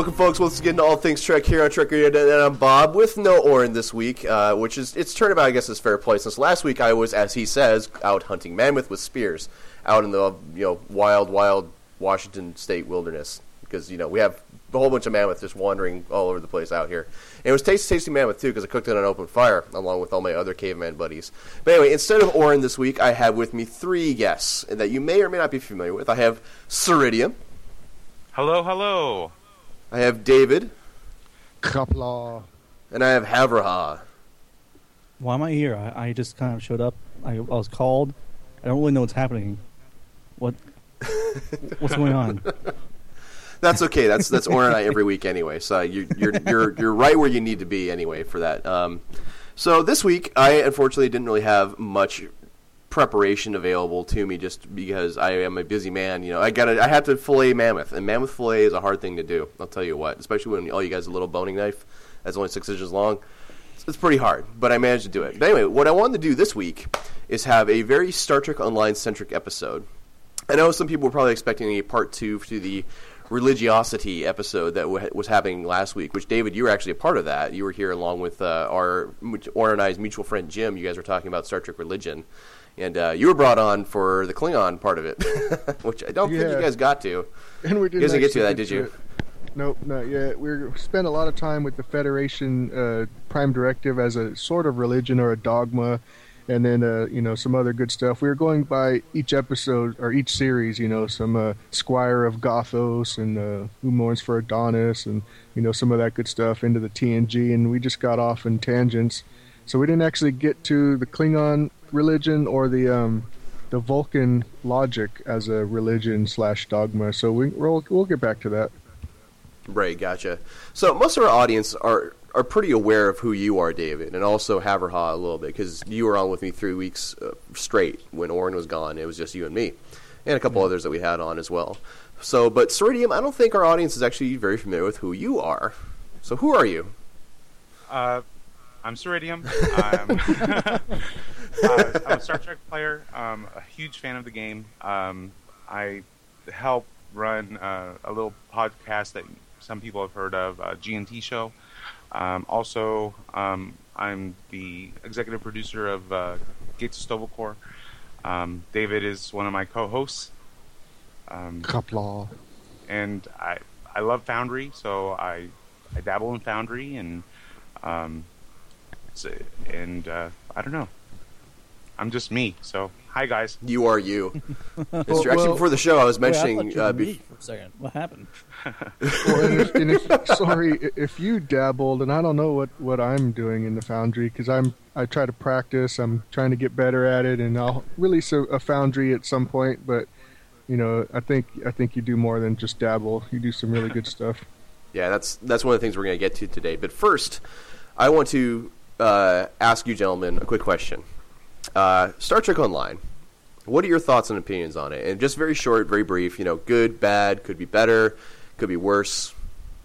welcome, folks, once again to All Things Trek here on Trek Radio. And I'm Bob with no Oren this week, which is, it's turnabout, I guess, is fair play. Since last week I was, as he says, out hunting mammoth with spears, out in the wild Washington State wilderness, because we have a whole bunch of mammoth just wandering all over the place out here. And it was tasty mammoth too, because I cooked it on an open fire along with all my other caveman buddies. But anyway, instead of Oren this week, I have with me three guests that you may or may not be familiar with. I have Ceridium. Hello. I have David. Kapla. And I have Havraha. Why am I here? I just kind of showed up. I was called. I don't really know what's happening. What's going on? That's okay. That's Oren and I every week anyway. So you're right where you need to be anyway for that. So this week I unfortunately didn't really have much preparation available to me, just because I am a busy man. I had to fillet mammoth, and mammoth fillet is a hard thing to do. I'll tell you what, especially when all you guys have a little boning knife that's only 6 inches long. It's pretty hard, but I managed to do it. But anyway, what I wanted to do this week is have a very Star Trek Online centric episode. I know some people were probably expecting a part 2 to the religiosity episode that was happening last week, which, David, you were actually a part of that. You were here along with our Oren and I's mutual friend Jim. You guys were talking about Star Trek religion. And you were brought on for the Klingon part of it, which I don't think you guys got to. And we didn't. You guys didn't get to that, did you? Nope, not yet. We spent a lot of time with the Federation Prime Directive as a sort of religion or a dogma, and then some other good stuff. We were going by each episode or each series. Some Squire of Gothos and Who Mourns for Adonis, and some of that good stuff into the TNG, and we just got off in tangents. So we didn't actually get to the Klingon religion or the Vulcan logic as a religion / dogma. So we'll get back to that. Right, gotcha. So most of our audience are pretty aware of who you are, David, and also Haverha a little bit, because you were on with me 3 weeks straight when Oren was gone. It was just you and me, and a couple others that we had on as well. So, but Ceridium, I don't think our audience is actually very familiar with who you are. So who are you? I'm Ceridium. I'm a Star Trek player. A huge fan of the game. I help run a little podcast that some people have heard of, G&T Show. Also, I'm the executive producer of Gates of Sto-vo-kor. David is one of my co-hosts. Kapla. And I love Foundry, so I dabble in Foundry, and I don't know. I'm just me. So, hi guys. You are you. Actually, before the show, I was mentioning. For a second, what happened? Sorry if you dabbled, and I don't know what I'm doing in the Foundry, because I try to practice. I'm trying to get better at it, and I'll release a Foundry at some point. But I think you do more than just dabble. You do some really good stuff. Yeah, that's one of the things we're going to get to today. But first, I want to ask you gentlemen a quick question. Star Trek Online, what are your thoughts and opinions on it? And just very short, very brief, good, bad, could be better, could be worse.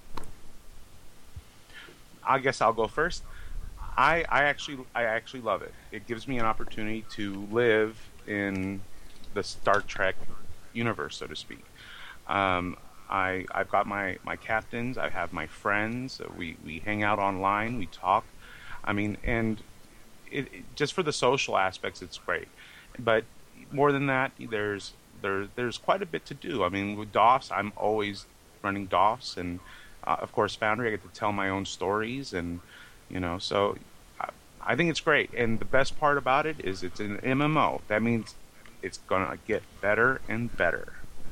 I guess I'll go first. I actually love it. It gives me an opportunity to live in the Star Trek universe, so to speak. I've got my captains, I have my friends, we hang out online, we talk. And just for the social aspects, it's great. But more than that, there's quite a bit to do. With DOFs, I'm always running DOFs, and of course, Foundry, I get to tell my own stories, and so I think it's great. And the best part about it is it's an MMO. That means it's gonna get better and better.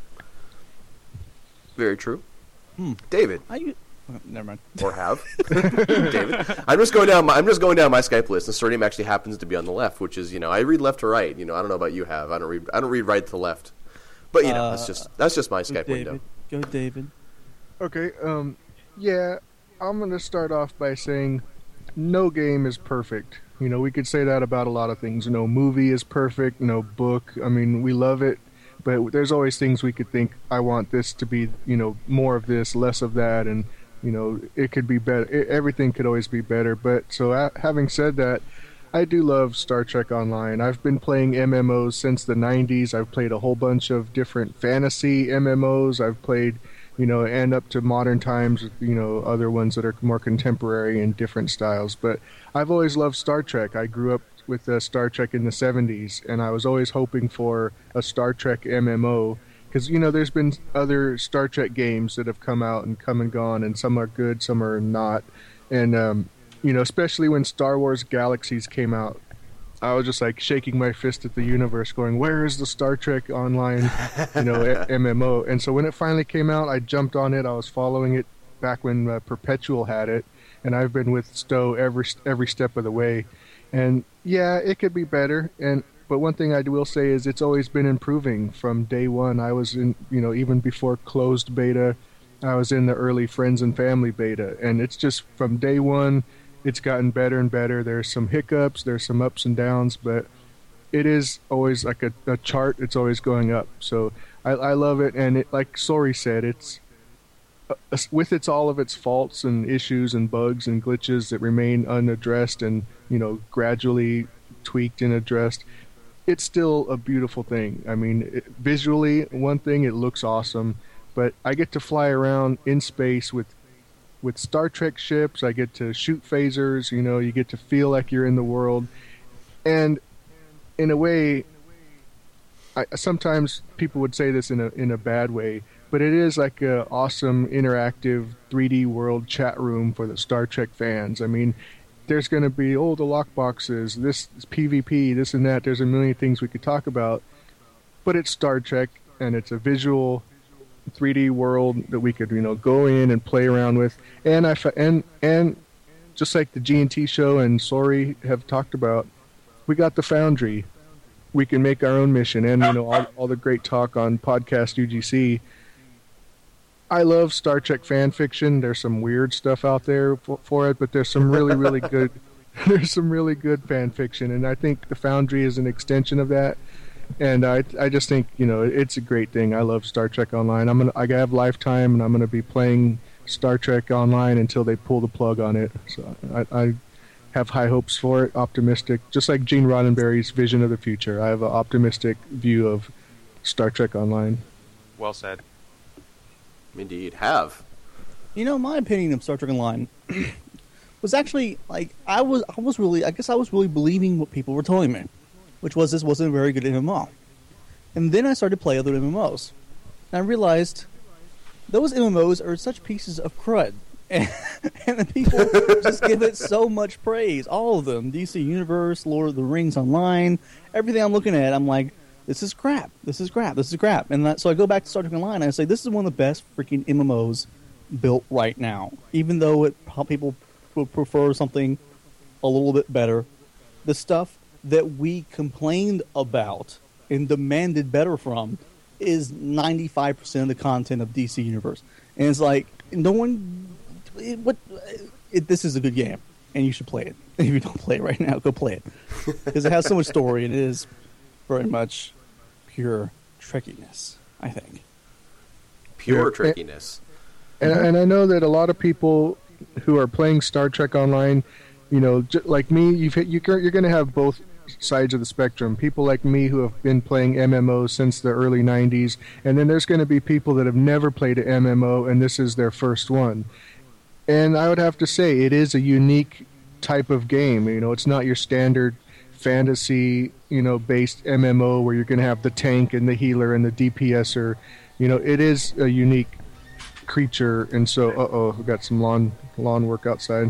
Very true. David. Never mind. Or have David. I'm just going down my Skype list, and Ceridium actually happens to be on the left, which is I read left to right. I don't know about you, Have. I don't read right to left. But that's just my Skype window. Go, David. Okay. Yeah, I'm going to start off by saying no game is perfect. We could say that about a lot of things. No movie is perfect. No book. We love it. But there's always things we could think, I want this to be, more of this, less of that, and it could be better. Everything could always be better. But so having said that, I do love Star Trek Online. I've been playing MMOs since the 90s. I've played a whole bunch of different fantasy MMOs. I've played, and up to modern times, other ones that are more contemporary and different styles. But I've always loved Star Trek. I grew up with Star Trek in the 70s, and I was always hoping for a Star Trek MMO. Because, there's been other Star Trek games that have come out and come and gone, and some are good, some are not. And, especially when Star Wars Galaxies came out, I was just like shaking my fist at the universe going, where is the Star Trek Online, MMO? And so when it finally came out, I jumped on it. I was following it back when Perpetual had it, and I've been with Stowe every step of the way. And yeah, it could be better. But one thing I will say is it's always been improving from day one. I was in, even before closed beta, I was in the early friends and family beta. And it's just from day one, it's gotten better and better. There's some hiccups, there's some ups and downs, but it is always like a chart. It's always going up. So I love it. And like Sori said, it's with all of its faults and issues and bugs and glitches that remain unaddressed and, gradually tweaked and addressed. It's still a beautiful thing. I mean, visually, one thing, it looks awesome, but I get to fly around in space with Star Trek ships. I get to shoot phasers, you get to feel like you're in the world. And in a way, sometimes people would say this in a bad way, but it is like an awesome interactive 3D world chat room for the Star Trek fans. I mean, there's going to be, the lockboxes, this PvP, this and that. There's a million things we could talk about, but it's Star Trek, and it's a visual 3D world that we could, go in and play around with. And and just like the G&T show and Sori have talked about, we got the Foundry. We can make our own mission, and all the great talk on podcast UGC. I love Star Trek fan fiction. There's some weird stuff out there for it, but there's some really, really good. There's some really good fan fiction, and I think the Foundry is an extension of that. And I just think it's a great thing. I love Star Trek Online. I have Lifetime, and I'm gonna be playing Star Trek Online until they pull the plug on it. So I have high hopes for it. Optimistic, just like Gene Roddenberry's vision of the future. I have an optimistic view of Star Trek Online. Well said. Indeed, have. My opinion of Star Trek Online was actually I was really believing what people were telling me, which was this wasn't a very good MMO. And then I started to play other MMOs, and I realized those MMOs are such pieces of crud, and the people just give it so much praise. All of them, DC Universe, Lord of the Rings Online, everything I'm looking at, I'm like, this is crap. This is crap. This is crap. And so I go back to Star Trek Online and I say, this is one of the best freaking MMOs built right now. Even though people would prefer something a little bit better, the stuff that we complained about and demanded better from is 95% of the content of DC Universe. And it's like, this is a good game, and you should play it. If you don't play it right now, go play it. Because it has so much story, and it is very much pure Trekkiness, I think. Pure Trekkiness. And I know that a lot of people who are playing Star Trek Online, like me, you're going to have both sides of the spectrum. People like me who have been playing MMOs since the early 90s, and then there's going to be people that have never played an MMO, and this is their first one. And I would have to say, it is a unique type of game. It's not your standard fantasy, based MMO where you're going to have the tank and the healer and the DPSer. It is a unique creature, and so we got some lawn work outside.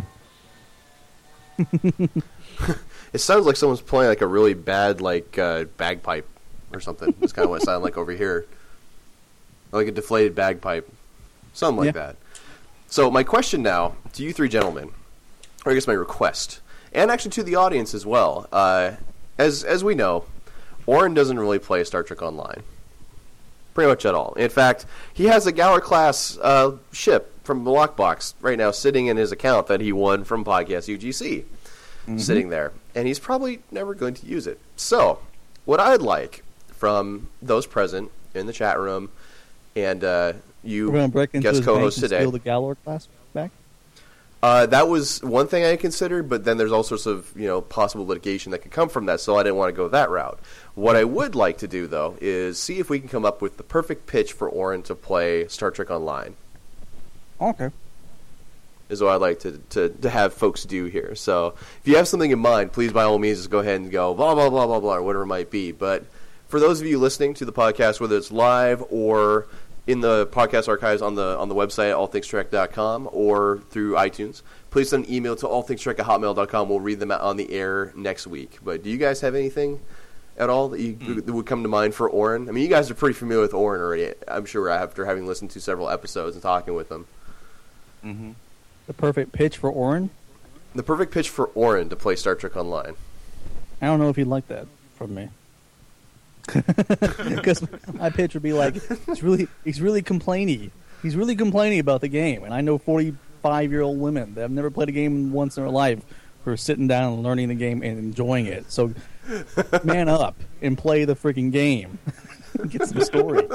It sounds like someone's playing like a really bad bagpipe or something. That's kind of what it sounded like over here, like a deflated bagpipe, something like that. So my question now to you three gentlemen, or I guess my request, and actually to the audience as well, as we know, Oren doesn't really play Star Trek Online, pretty much at all. In fact, he has a Galler class ship from the lockbox right now sitting in his account that he won from Podcast UGC, sitting there, and he's probably never going to use it. So, what I'd like from those present in the chat room, and you We're going to break into guest his bank co-host and today, steal the Galor class back? That was one thing I considered, but then there's all sorts of possible litigation that could come from that, so I didn't want to go that route. What I would like to do, though, is see if we can come up with the perfect pitch for Oren to play Star Trek Online. Okay. Is what I'd like to have folks do here. So if you have something in mind, please by all means just go ahead and go blah, blah, blah, blah, blah, or whatever it might be. But for those of you listening to the podcast, whether it's live or in the podcast archives on the website at allthingstrek.com or through iTunes, please send an email to allthingstrek@hotmail.com. We'll read them out on the air next week. But do you guys have anything at all that would come to mind for Oren? I mean, you guys are pretty familiar with Oren already, I'm sure, after having listened to several episodes and talking with them. Mm-hmm. The perfect pitch for Oren? The perfect pitch for Oren to play Star Trek Online. I don't know if he'd like that from me. Because my pitch would be like, he's really complaining. He's really complaining about the game. And I know 45-year-old women that have never played a game once in their life who are sitting down and learning the game and enjoying it. So man up and play the freaking game. Get some story.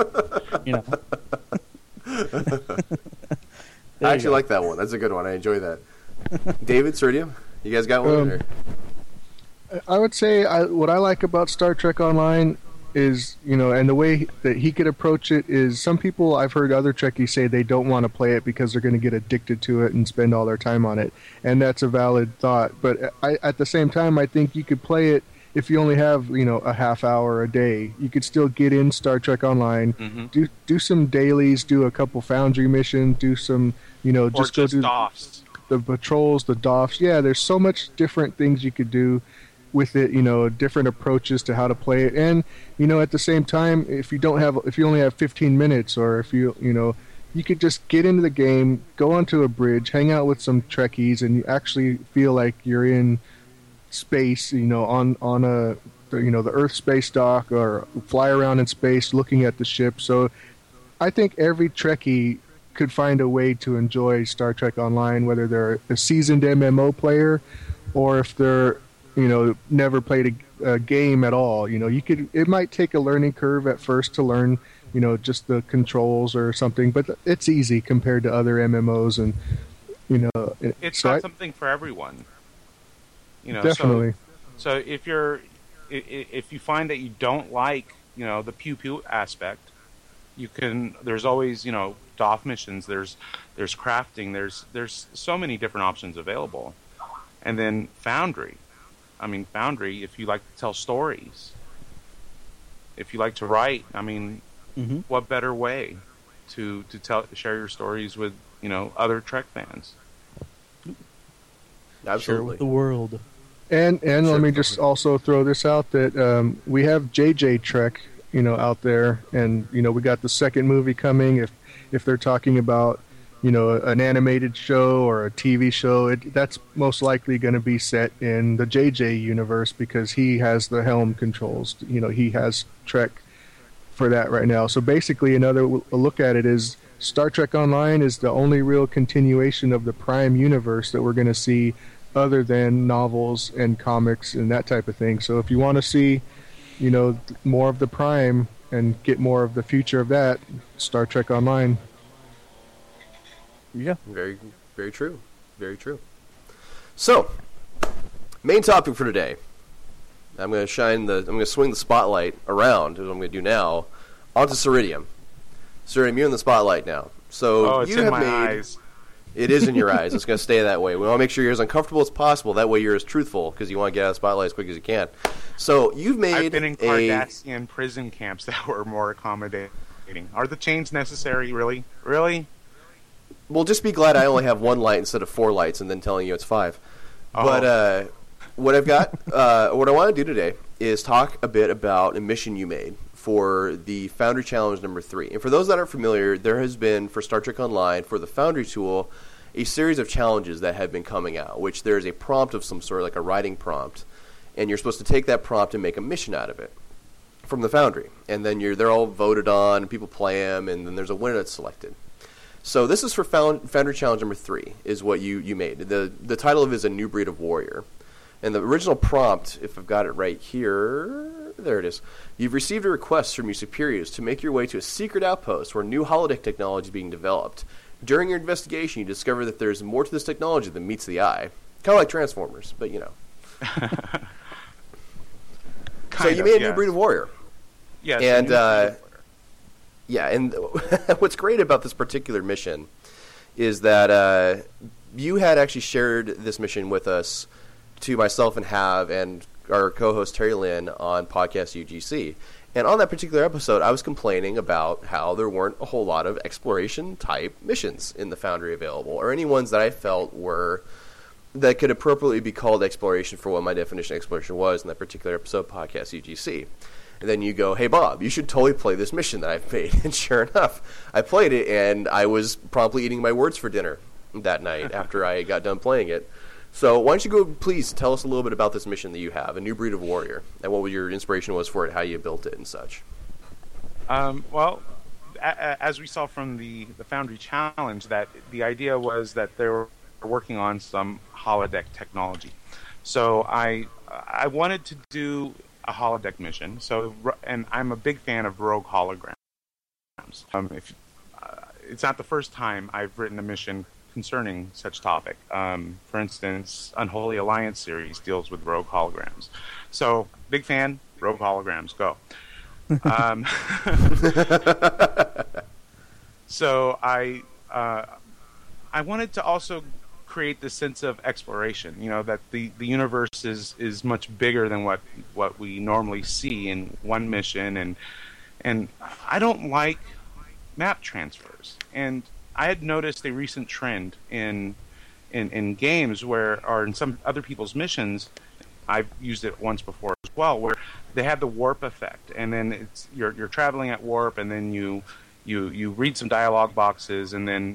I actually like that one. That's a good one. I enjoy that. David, Sergio, you guys got one? Or? I would say what I like about Star Trek Online is, and the way that he could approach it is, some people, I've heard other Trekkies say they don't want to play it because they're going to get addicted to it and spend all their time on it. And that's a valid thought. But at the same time, I think you could play it if you only have, a half hour a day. You could still get in Star Trek Online, do some dailies, do a couple Foundry missions, do some, just go do DOFs. The patrols, the DOFs. Yeah, there's so much different things you could do with it, different approaches to how to play it. And, at the same time, if you only have 15 minutes, or if you could just get into the game, go onto a bridge, hang out with some Trekkies, and you actually feel like you're in space, on a, the Earth space dock, or fly around in space looking at the ship. So I think every Trekkie could find a way to enjoy Star Trek Online, whether they're a seasoned MMO player or if they're never played a game at all. It might take a learning curve at first to learn just the controls or something, but it's easy compared to other MMOs. And it's not something for everyone. Definitely. So if you find that you don't like the pew pew aspect, there's always DOF missions, there's crafting, there's so many different options available. And then Foundry, if you like to tell stories, if you like to write, what better way to share your stories with other Trek fans? Absolutely. Share with the world. And let me just also throw this out that we have JJ Trek, out there, and we got the second movie coming. If they're talking about an animated show or a TV show, that's most likely going to be set in the JJ universe because he has the helm controls. He has Trek for that right now. So basically, another look at it is Star Trek Online is the only real continuation of the Prime universe that we're going to see, other than novels and comics and that type of thing. So if you want to see, more of the Prime and get more of the future of that, Star Trek Online. Yeah. Very, very true. Very true. So, main topic for today. I'm going to swing the spotlight around, is what I'm going to do now, onto Ceridium. Ceridium, you're in the spotlight now. So it's you in have my made. eyes. It is in your eyes. It's going to stay that way. We want to make sure you're as uncomfortable as possible. That way you're as truthful, because you want to get out of the spotlight as quick as you can. So you've made I've been in Cardassian prison camps that were more accommodating. Are the chains necessary, really? Really? Well, just be glad I only have one light instead of 4 lights and then telling you it's 5. Oh. But what I've got, what I want to do today is talk a bit about a mission you made for the Foundry Challenge number 3. And for those that aren't familiar, there has been, for Star Trek Online, for the Foundry tool, a series of challenges that have been coming out, which there is a prompt of some sort, like a writing prompt, and you're supposed to take that prompt and make a mission out of it from the Foundry. And then they're all voted on, and people play them, and then there's a winner that's selected. So this is for Foundry Challenge number 3, is what you made. The title of it is A New Breed of Warrior. And the original prompt, if I've got it right here, there it is. You've received a request from your superiors to make your way to a secret outpost where new holodeck technology is being developed. During your investigation, you discover that there's more to this technology than meets the eye. Kind of like Transformers, but you know. So you made a new breed of warrior. Yes. And yeah, and what's great about this particular mission is that you had actually shared this mission with us, to myself and Hav and our co-host Terry Lynn on Podcast UGC. And on that particular episode, I was complaining about how there weren't a whole lot of exploration-type missions in the Foundry available, or any ones that I felt that could appropriately be called exploration for what my definition of exploration was in that particular episode, Podcast UGC. And then you go, hey, Bob, you should totally play this mission that I've made. And sure enough, I played it, and I was promptly eating my words for dinner that night after I got done playing it. So why don't you go, please, tell us a little bit about this mission that you have, A New Breed of Warrior, and what your inspiration was for it, how you built it, and such. Well, as we saw from the Foundry Challenge, that the idea was that they were working on some holodeck technology. So I wanted to do a holodeck mission. So, and I'm a big fan of rogue holograms. It's not the first time I've written a mission concerning such topic. For instance, Unholy Alliance series deals with rogue holograms. So, big fan, rogue holograms, go. So I wanted to also create this sense of exploration, that the universe is much bigger than what we normally see in one mission, and I don't like map transfers. And I had noticed a recent trend in games or in some other people's missions. I've used it once before as well, where they have the warp effect, and then you're traveling at warp, and then you read some dialogue boxes, and then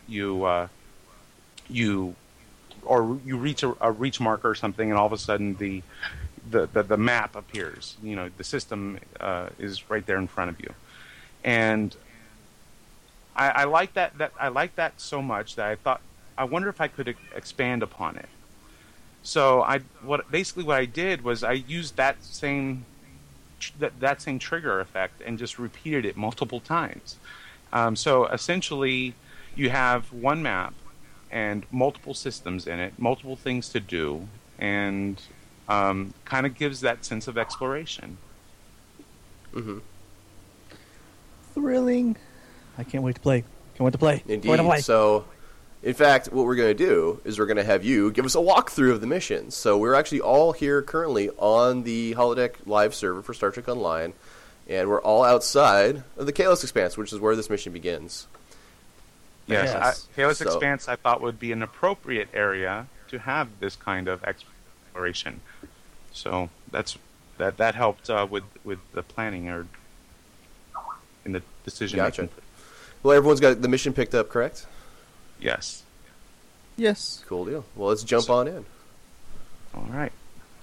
you reach a reach marker or something, and all of a sudden the map appears. The system is right there in front of you, and I like that. I like that so much that I thought, I wonder if I could expand upon it. So what I did was I used that same trigger effect and just repeated it multiple times. So essentially, you have one map and multiple systems in it, multiple things to do, and kind of gives that sense of exploration. Mm-hmm. Thrilling. I can't wait to play. Indeed. So, in fact, what we're going to do is we're going to have you give us a walkthrough of the mission. So we're actually all here currently on the Holodeck live server for Star Trek Online, and we're all outside of the Kalos Expanse, which is where this mission begins. Yes. Kalos Expanse I thought would be an appropriate area to have this kind of exploration. So that helped with the planning or in the decision making. Gotcha. Well, everyone's got the mission picked up, correct? Yes. Yes. Cool deal. Well, let's jump on in. All right.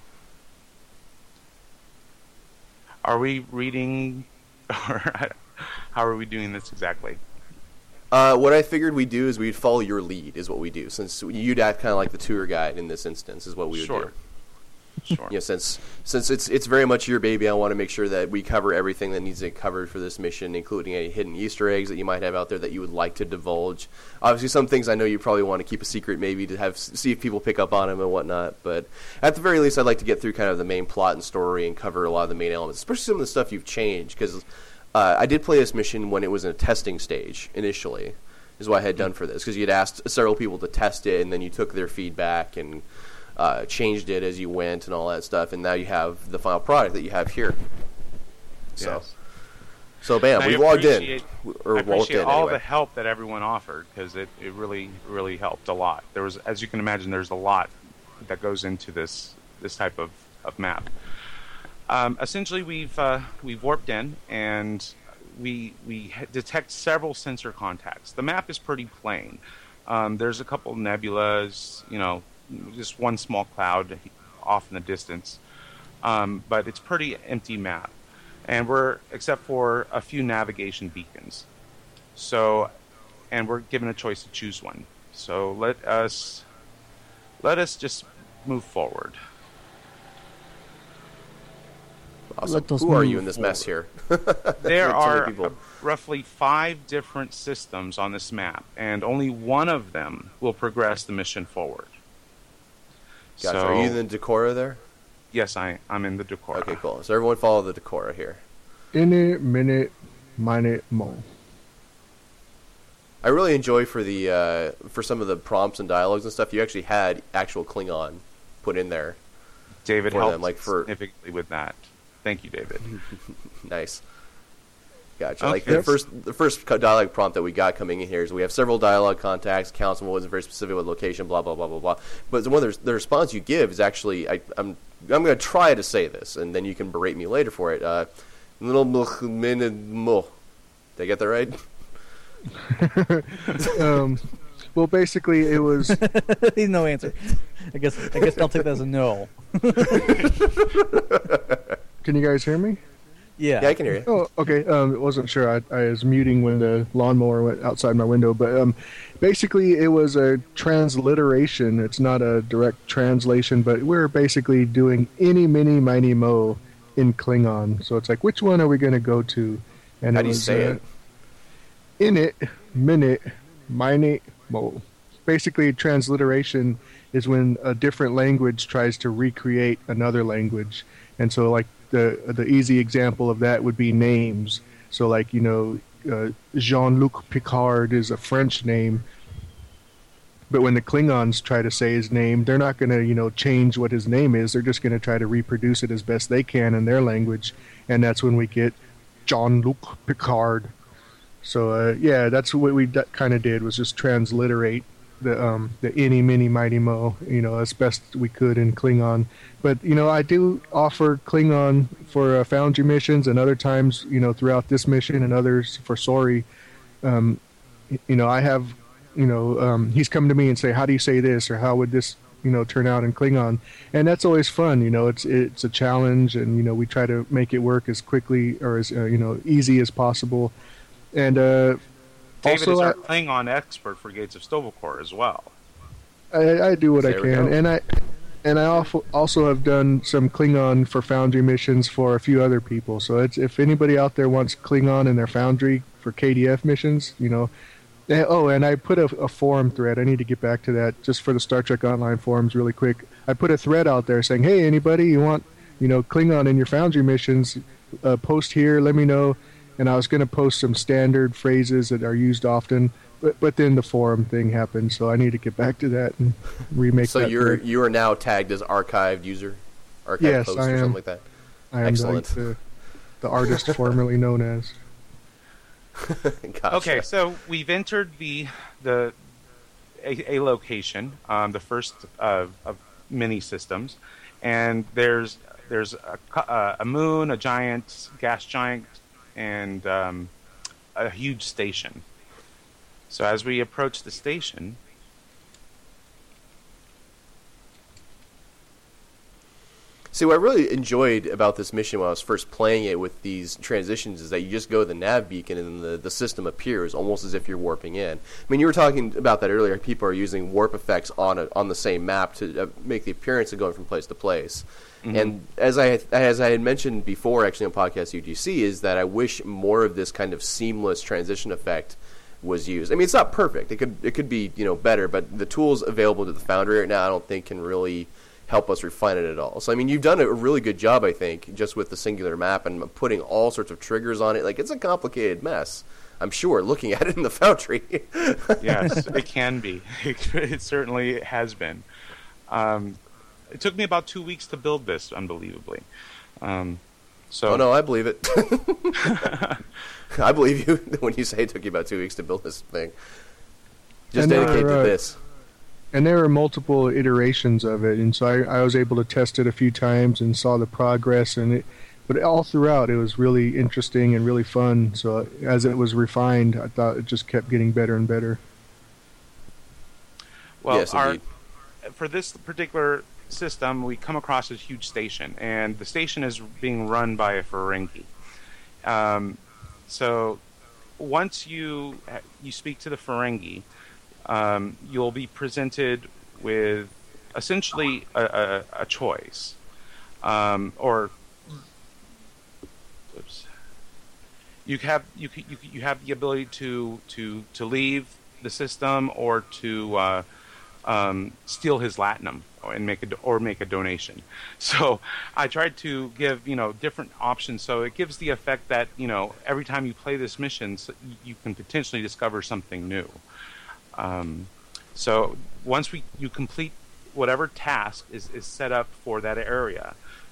Are we reading, or how are we doing this exactly? What I figured we'd do is we'd follow your lead, is what we do. Since you'd act kind of like the tour guide in this instance, is what we would do. Sure. Since it's very much your baby, I want to make sure that we cover everything that needs to be covered for this mission, including any hidden Easter eggs that you might have out there that you would like to divulge. Obviously, some things I know you probably want to keep a secret, maybe to see if people pick up on them and whatnot. But at the very least, I'd like to get through kind of the main plot and story and cover a lot of the main elements, especially some of the stuff you've changed. Because I did play this mission when it was in a testing stage initially, is what I had done for this. Because you had asked several people to test it, and then you took their feedback and changed it as you went and all that stuff, and now you have the final product that you have here. So bam, we logged in. I appreciate all the help that everyone offered, because it really, really helped a lot. There was, as you can imagine, there's a lot that goes into this type of map. Essentially, we've warped in, and we detect several sensor contacts. The map is pretty plain. There's a couple nebulas, just one small cloud off in the distance, but it's pretty empty map, and except for a few navigation beacons. So, and we're given a choice to choose one. So let us just move forward. Awesome. Let us Who are you move in this mess here? There So many are people. roughly 5 different systems on this map, and only one of them will progress the mission forward. Gotcha. So, Are you in the Decorah there? yes, I'm in the Decorah. Okay, cool. So everyone follow the Decorah here. Init, minute, minute, mo. I really enjoy for some of the prompts and dialogues and stuff. You actually had actual Klingon put in there. David For helped them, like for- significantly with that. Thank you, David. Nice. Gotcha. Okay. Like the first dialogue prompt that we got coming in here is we have several dialogue contacts. Councilman wasn't very specific with location. Blah blah blah blah blah. But the response you give is actually I'm going to try to say this, and then you can berate me later for it. Little mo. Did I get that right? Well, basically, it was. No answer. I guess I'll take that as a no. Can you guys hear me? Yeah, I can hear you. Oh, okay. Wasn't sure. I was muting when the lawnmower went outside my window, but basically it was a transliteration. It's not a direct translation, but we're basically doing any, mini, miny, mo in Klingon. So it's like, which one are we going to go to? And How do you say it? Init, minute, miny, mo. Basically, transliteration is when a different language tries to recreate another language, and so like. The easy example of that would be names. So, like, Jean-Luc Picard is a French name, but when the Klingons try to say his name, they're not going to, change what his name is. They're just going to try to reproduce it as best they can in their language, and that's when we get Jean-Luc Picard. So, yeah, that's what we kind of did, was just transliterate the any, mini, mighty, mo, as best we could in Klingon. But, I do offer Klingon for Foundry missions, and other times, throughout this mission and others for Sori. I have, he's come to me and say, how do you say this, or how would this, turn out in Klingon? And that's always fun. It's a challenge, and, we try to make it work as quickly or as, easy as possible. And, David also, is our Klingon expert for Gates of Sto-vo-kor as well. I do what There I we can, go. and I also have done some Klingon for Foundry missions for a few other people. So if anybody out there wants Klingon in their Foundry for KDF missions, Oh, and I put a forum thread. I need to get back to that just for the Star Trek Online forums really quick. I put a thread out there saying, hey, anybody you want, Klingon in your Foundry missions, post here, let me know. And I was going to post some standard phrases that are used often, but then the forum thing happened, so I need to get back to that and remake So that. you are now tagged as archived user, archived Yes, post, I or am. something like that. I am Excellent. like the artist formerly known as. Gotcha. Okay, so we've entered a location, the first of many systems, and there's a moon, a giant gas giant, and a huge station. So as we approach the station, See, what I really enjoyed about this mission when I was first playing it with these transitions is that you just go to the nav beacon and then the system appears almost as if you're warping in. I mean, you were talking about that earlier. People are using warp effects on the same map to make the appearance of going from place to place. Mm-hmm. And as I had mentioned before, actually on podcast UGC, is that I wish more of this kind of seamless transition effect was used. I mean, it's not perfect. It could be better, but the tools available to the Foundry right now, I don't think can really help us refine it at all. So, I mean, you've done a really good job, I think, just with the singular map and putting all sorts of triggers on it. Like, it's a complicated mess, I'm sure, looking at it in the Foundry. yes, it can be. It certainly has been. It took me about 2 weeks to build this, unbelievably. Oh, no, I believe it. I believe you when you say it took you about 2 weeks to build this thing. Just dedicate to this. And there were multiple iterations of it, and so I was able to test it a few times and saw the progress, but all throughout it was really interesting and really fun. So as it was refined, I thought it just kept getting better and better. Well, yes, indeed. For this particular system, we come across a huge station, and the station is being run by a Ferengi. So once you speak to the Ferengi, you'll be presented with essentially a choice, or you have the ability to leave the system or to steal his latinum and make a donation. So I tried to give different options. So it gives the effect that every time you play this mission, you can potentially discover something new. So once you complete whatever task is set up for that area,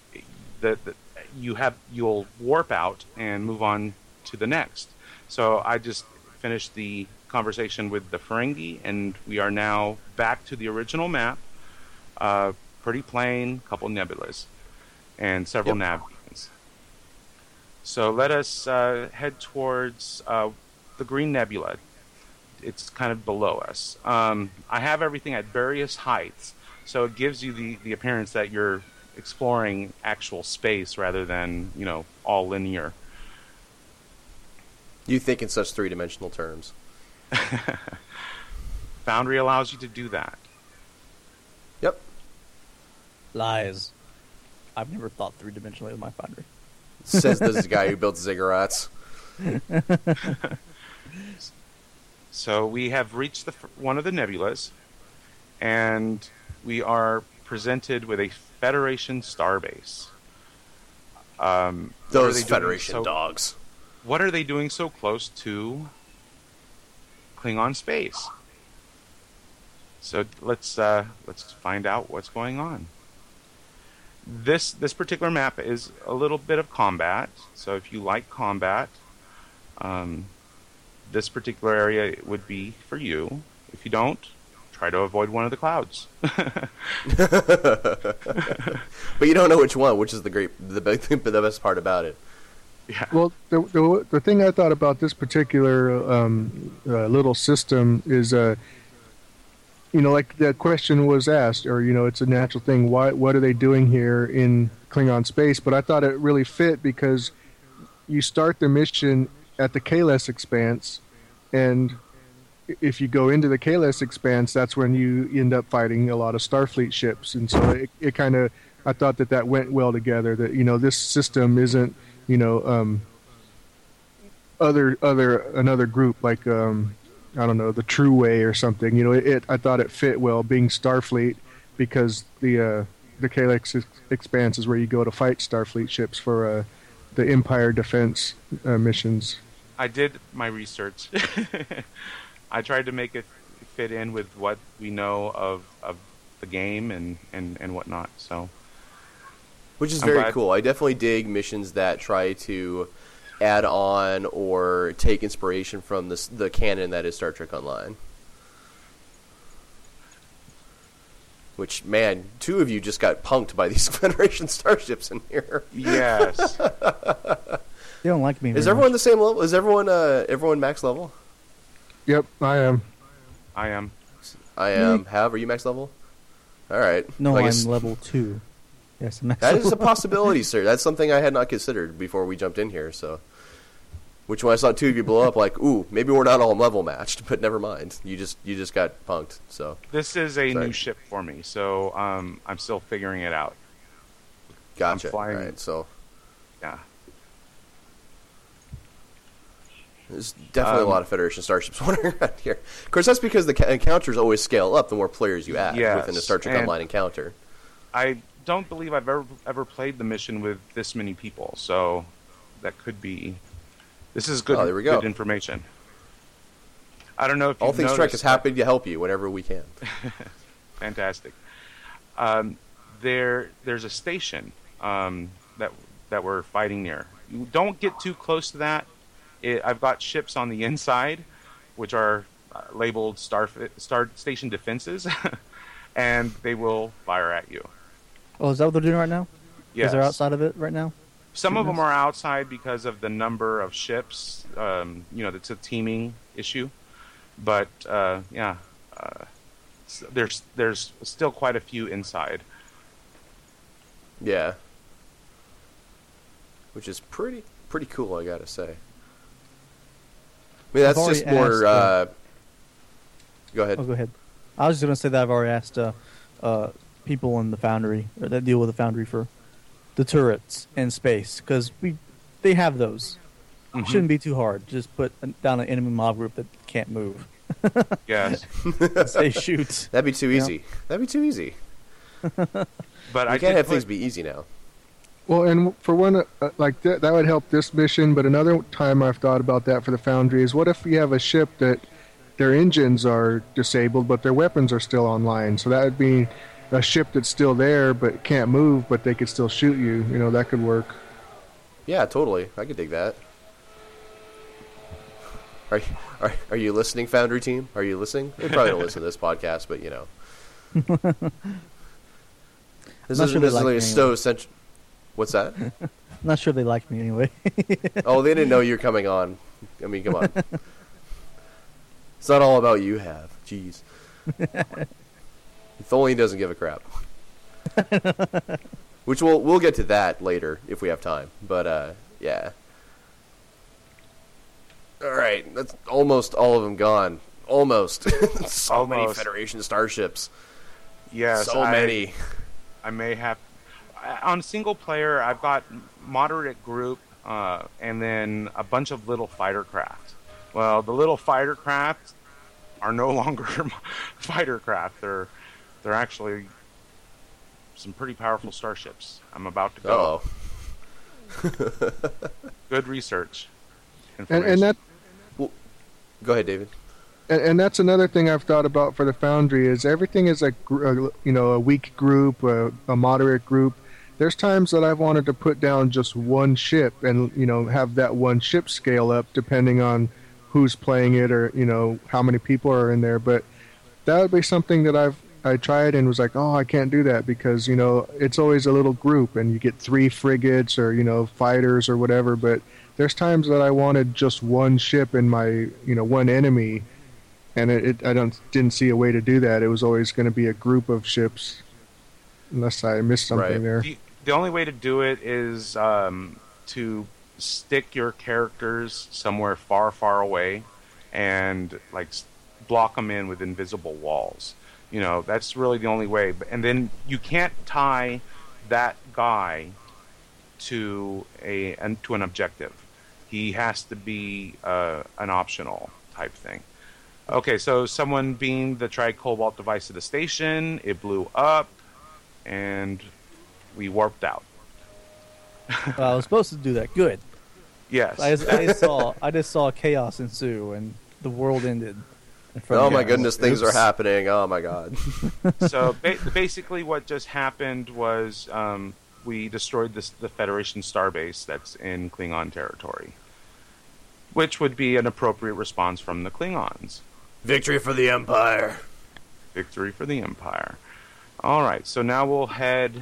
you'll warp out and move on to the next. So I just finished the conversation with the Ferengi, and we are now back to the original map. Pretty plain, couple nebulas, and several nav beacons. So let us head towards the Green Nebula. It's kind of below us. I have everything at various heights, so it gives you the appearance that you're exploring actual space rather than all linear. You think in such three-dimensional terms. Foundry allows you to do that. Yep. Lies. I've never thought three-dimensionally with my Foundry. Says this guy who built ziggurats. So we have reached one of the nebulas, and we are presented with a Federation starbase. Those Federation dogs. What are they doing so close to Klingon space? So let's find out what's going on. This particular map is a little bit of combat. So if you like combat, this particular area would be for you. If you don't, try to avoid one of the clouds. But you don't know which one, which is the best part about it. Yeah. Well, the thing I thought about this particular little system is, like the question was asked, or it's a natural thing. What are they doing here in Klingon space? But I thought it really fit because you start the mission at the Kahless Expanse, and if you go into the Kahless Expanse, that's when you end up fighting a lot of Starfleet ships, and so it kind of, I thought that went well together. That this system isn't another group like I don't know, the True Way or something. I thought it fit well being Starfleet because the Kahless Expanse is where you go to fight Starfleet ships for the Empire defense missions. I did my research. I tried to make it fit in with what we know of the game and whatnot. So, which is very cool. I definitely dig missions that try to add on or take inspiration from the canon that is Star Trek Online. Which, man, two of you just got punked by these Federation starships in here. Yes. They don't like me. Is everyone the same level? Is everyone max level? Yep, I am. I am. Have, are you max level? All right. No, I'm level 2. Yes, I'm max that level. is a possibility, sir. That's something I had not considered before we jumped in here. So, which when I saw two of you blow up, like, ooh, maybe we're not all level matched, but never mind. You just got punked. So this is a new ship for me, so I'm still figuring it out. Gotcha. I'm flying. All right, so yeah. There's definitely a lot of Federation starships wandering around here. Of course, that's because the encounters always scale up the more players you add within a Star Trek Online encounter. I don't believe I've ever played the mission with this many people, so that could be. This is good. There we go. Good information. I don't know if All Things Trek is noticed, happy to help you whenever we can. Fantastic. There's a station that we're fighting near. You don't get too close to that. I've got ships on the inside, which are labeled Star Station Defenses, and they will fire at you. Oh, is that what they're doing right now? Yes. Is they're outside of it right now? Some of them are outside because of the number of ships. It's a teaming issue. But, there's still quite a few inside. Yeah. Which is pretty cool, I gotta say. I mean, that's just more... go ahead. Oh, go ahead. I was just going to say that I've already asked people in the Foundry, or that deal with the Foundry for the turrets in space, because they have those. Shouldn't be too hard. Just put down an enemy mob group that can't move. Yes. Say shoot. That'd be too easy. That'd be too easy. But You can't have things be easy now. Well, and for one, like that would help this mission. But another time I've thought about that for the Foundry is, what if you have a ship that their engines are disabled, but their weapons are still online? So that would be a ship that's still there but can't move, but they could still shoot you. You know, that could work. Yeah, totally. I could dig that. Are you listening, Foundry team? Are you listening? They probably don't listen to this podcast, but you know. This isn't necessarily a Stowe central. What's that? I'm not sure they like me anyway. Oh, they didn't know you were coming on. I mean, come on. It's not all about you, Have. Jeez. If only he doesn't give a crap. Which we'll get to that later if we have time. But yeah. All right, that's almost all of them gone. Almost. So many Federation starships. Yes, so many. I may have on single player. I've got moderate group and then a bunch of little fighter craft. Well, the little fighter craft are no longer fighter craft. They're actually some pretty powerful starships. I'm about to go. Good research. And that. Well, go ahead, David. And that's another thing I've thought about for the Foundry is everything is a weak group, a moderate group. There's times that I've wanted to put down just one ship and have that one ship scale up depending on who's playing it or how many people are in there. But that would be something that I tried and was like, oh, I can't do that because it's always a little group and you get 3 frigates or fighters or whatever. But there's times that I wanted just one ship in my one enemy. And I didn't see a way to do that. It was always going to be a group of ships, unless I missed something there. The only way to do it is to stick your characters somewhere far, far away, and block them in with invisible walls. That's really the only way. And then you can't tie that guy to an objective. He has to be an optional type thing. Okay, so someone beamed the Tri-Cobalt device to the station, it blew up, and we warped out. I was supposed to do that. Good. Yes. I just saw chaos ensue, and the world ended. Oh my goodness, things are happening. Oh my god. So basically what just happened was we destroyed the Federation starbase that's in Klingon territory, which would be an appropriate response from the Klingons. Victory for the Empire. Victory for the Empire. All right, so now we'll head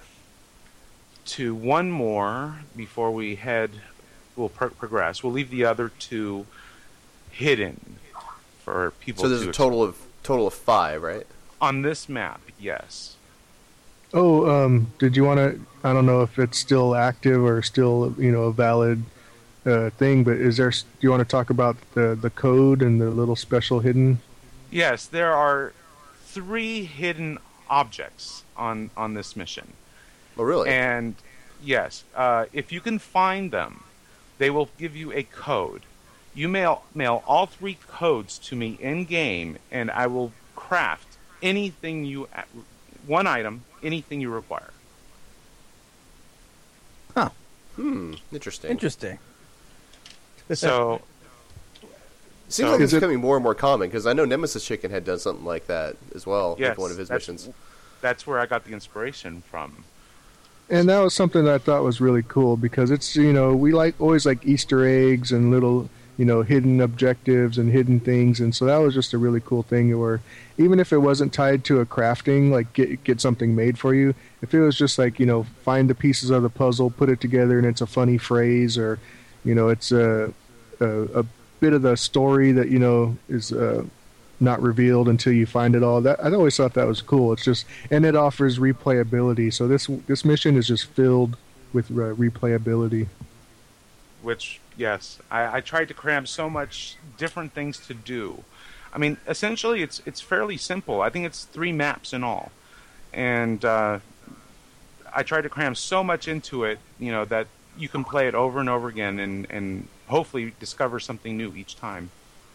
to one more before we'll progress. We'll leave the other 2 hidden for people to... So there's a total of 5, right? On this map, yes. Oh, did you want to... I don't know if it's still active or still, a valid... thing, but do you want to talk about the code and the little special hidden? Yes, there are 3 hidden objects on this mission. Oh, really? And yes, if you can find them, they will give you a code. You mail all 3 codes to me in game, and I will craft one item, anything you require. Huh. Interesting. So, seems like it's becoming more and more common because I know Nemesis Chicken had done something like that as well with one of his missions. That's where I got the inspiration from. And that was something that I thought was really cool because it's we always like Easter eggs and little hidden objectives and hidden things, and so that was just a really cool thing. Where even if it wasn't tied to a crafting, like get something made for you, if it was just like find the pieces of the puzzle, put it together, and it's a funny phrase or it's a bit of the story that is not revealed until you find it all. That I always thought that was cool. It's just, and it offers replayability. So this mission is just filled with replayability. Which, yes, I tried to cram so much different things to do. I mean, essentially, it's fairly simple. I think it's 3 maps in all, and I tried to cram so much into it, that you can play it over and over again and hopefully discover something new each time.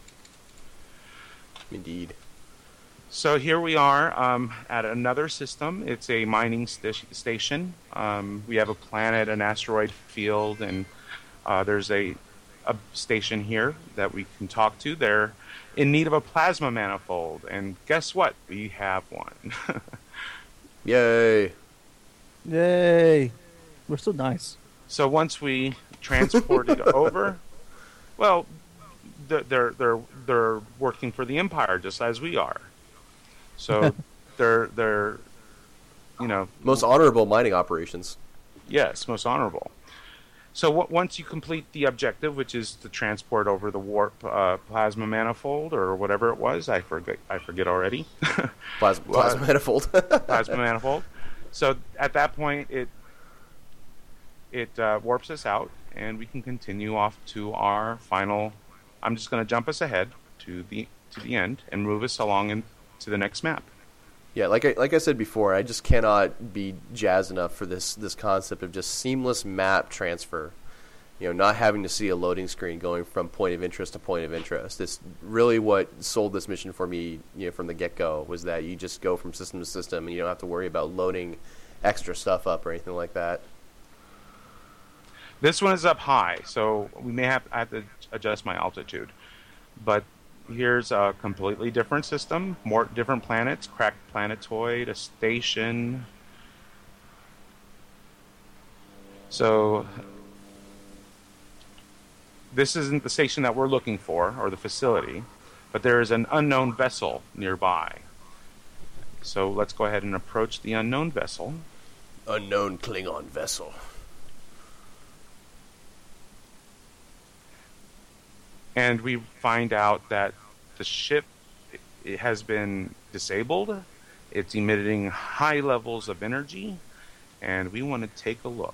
Indeed. So here we are at another system. It's a mining station. We have a planet, an asteroid field, and there's a station here that we can talk to. They're in need of a plasma manifold, and guess what? We have one. Yay. Yay! We're so nice. So once we transport it over, well, they're working for the Empire just as we are. So they're Most honorable mining operations. yes, most honorable. So once you complete the objective, which is to transport over the warp plasma manifold or whatever it was, I forget already. Plasma manifold. Plasma manifold. So at that point, it warps us out, and we can continue off to our final. I'm just going to jump us ahead to the end and move us along to the next map. Yeah, like I said before, I just cannot be jazzed enough for this concept of just seamless map transfer. Not having to see a loading screen going from point of interest to point of interest. It's really what sold this mission for me, from the get-go, was that you just go from system to system and you don't have to worry about loading extra stuff up or anything like that. This one is up high, so we may have to adjust my altitude. But here's a completely different system, more different planets, cracked planetoid, a station. So this isn't the station that we're looking for, or the facility, but there is an unknown vessel nearby. So let's go ahead and approach the unknown vessel. Unknown Klingon vessel. And we find out that the ship it has been disabled. It's emitting high levels of energy, and we want to take a look.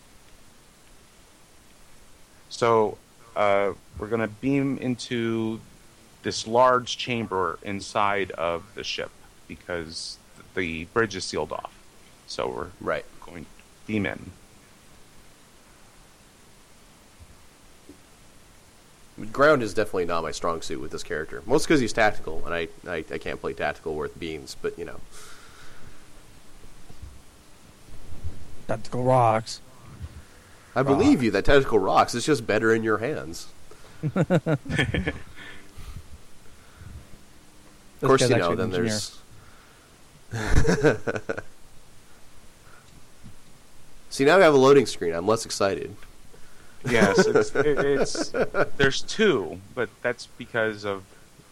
So we're going to beam into this large chamber inside of the ship because the bridge is sealed off. So we're going to beam in. Ground is definitely not my strong suit with this character. Most because he's tactical, and I can't play tactical worth beams, but Tactical rocks. I believe you that tactical rocks. It's just better in your hands. Of course, then there's... See, now I have a loading screen. I'm less excited. Yes, it's there's two, but that's because of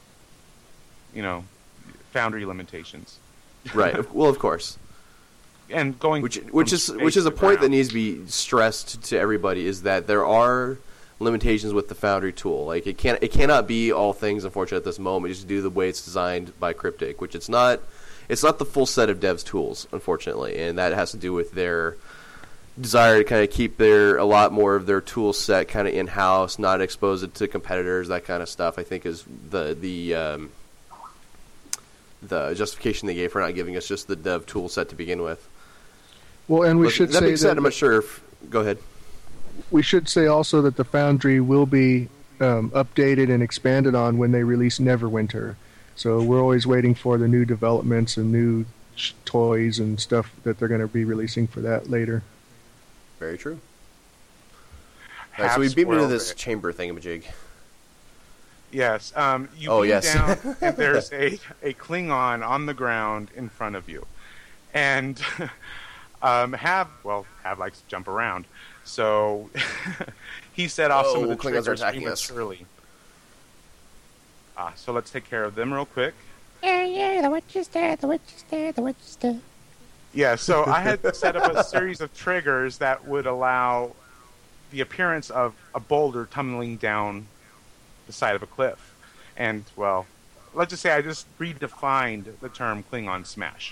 foundry limitations. Right. Well, of course. And going which is a point that needs to be stressed to everybody is that there are limitations with the foundry tool. Like it cannot be all things, unfortunately, at this moment. Just do the way it's designed by Cryptic, which it's not. It's not the full set of devs' tools, unfortunately, and that has to do with their desire to kind of keep a lot more of their tool set kind of in-house, not expose it to competitors, that kind of stuff. I think is the justification they gave for not giving us just the dev tool set to begin with. Well, and we should that say being said, that I'm not sure if... Go ahead. We should say also that the Foundry will be updated and expanded on when they release Neverwinter. So we're always waiting for the new developments and new toys and stuff that they're going to be releasing for that later. Very true. All right, so we beam into this chamber thingamajig. Yes. You beam down, and there's a Klingon on the ground in front of you. And Have likes to jump around. So he set off some of the triggers prematurely. So let's take care of them real quick. Yeah, the witch is there, the witch is there, the witch is there. Yeah, so I had to set up a series of triggers that would allow the appearance of a boulder tumbling down the side of a cliff. And, well, let's just say I just redefined the term Klingon smash.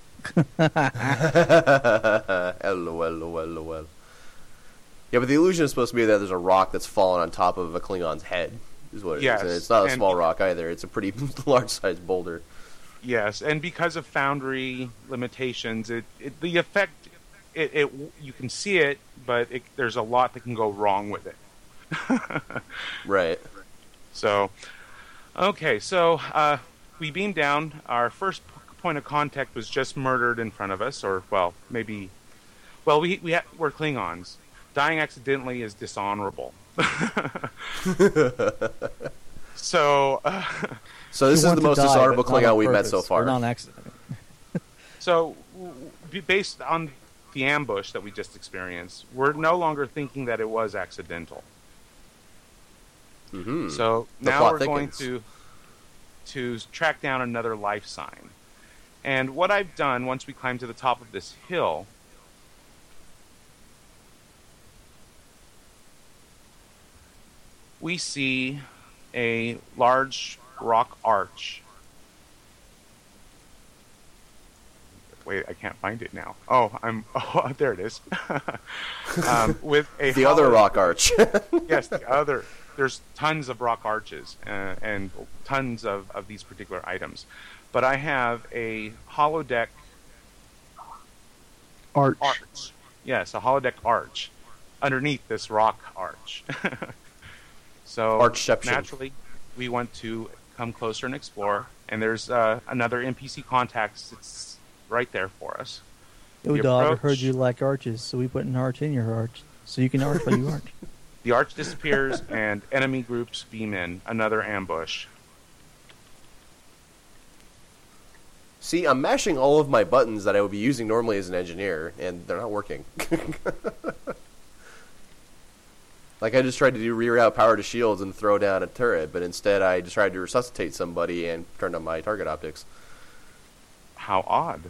LOL. Yeah, but the illusion is supposed to be that there's a rock that's fallen on top of a Klingon's head, is what it is. And it's not a small rock either. It's a pretty large-sized boulder. Yes, and because of foundry limitations, the effect, you can see it, but there's a lot that can go wrong with it. Right. So, okay, so we beamed down. Our first point of contact was just murdered in front of us, or we're Klingons. Dying accidentally is dishonorable. So this is the most dishonorable Klingon we've met so Or far. non-accident. So, based on the ambush that we just experienced, we're no longer thinking that it was accidental. Mm-hmm. So The now plot we're thickens. going to track down another life sign. And what I've done once we climb to the top of this hill, we see a large rock arch. Wait, I can't find it now. Oh, there it is. With a The other rock arch. Yes, the other. There's tons of rock arches and tons of these particular items. But I have a holodeck Arch. Yes, a holodeck arch underneath this rock arch. So Archception. naturally, we want to come closer and explore. And there's another NPC contact that's right there for us. Yo, The dog, I approach- heard you like arches, so we put an arch in your arch, so you can arch while you arch. The arch disappears and enemy groups beam in. Another ambush. See, I'm mashing all of my buttons that I would be using normally as an engineer, and they're not working. Like, I just tried to do reroute power to shields and throw down a turret, but instead I just tried to resuscitate somebody and turned on my target optics. How odd.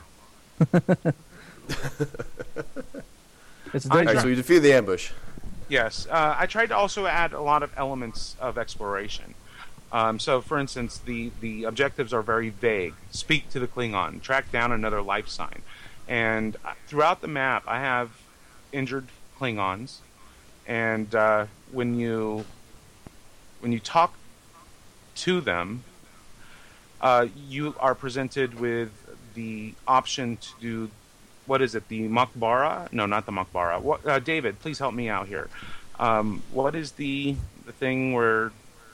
It's a I- Alright, danger. so we defeated the ambush. Yes, I tried to also add a lot of elements of exploration. So, for instance, the objectives are very vague. Speak to the Klingon, track down another life sign. And throughout the map, I have injured Klingons. And when you talk to them, you are presented with the option to do, what is it, the Makbara? No, not the Makbara. What, David, please help me out here. What is the thing where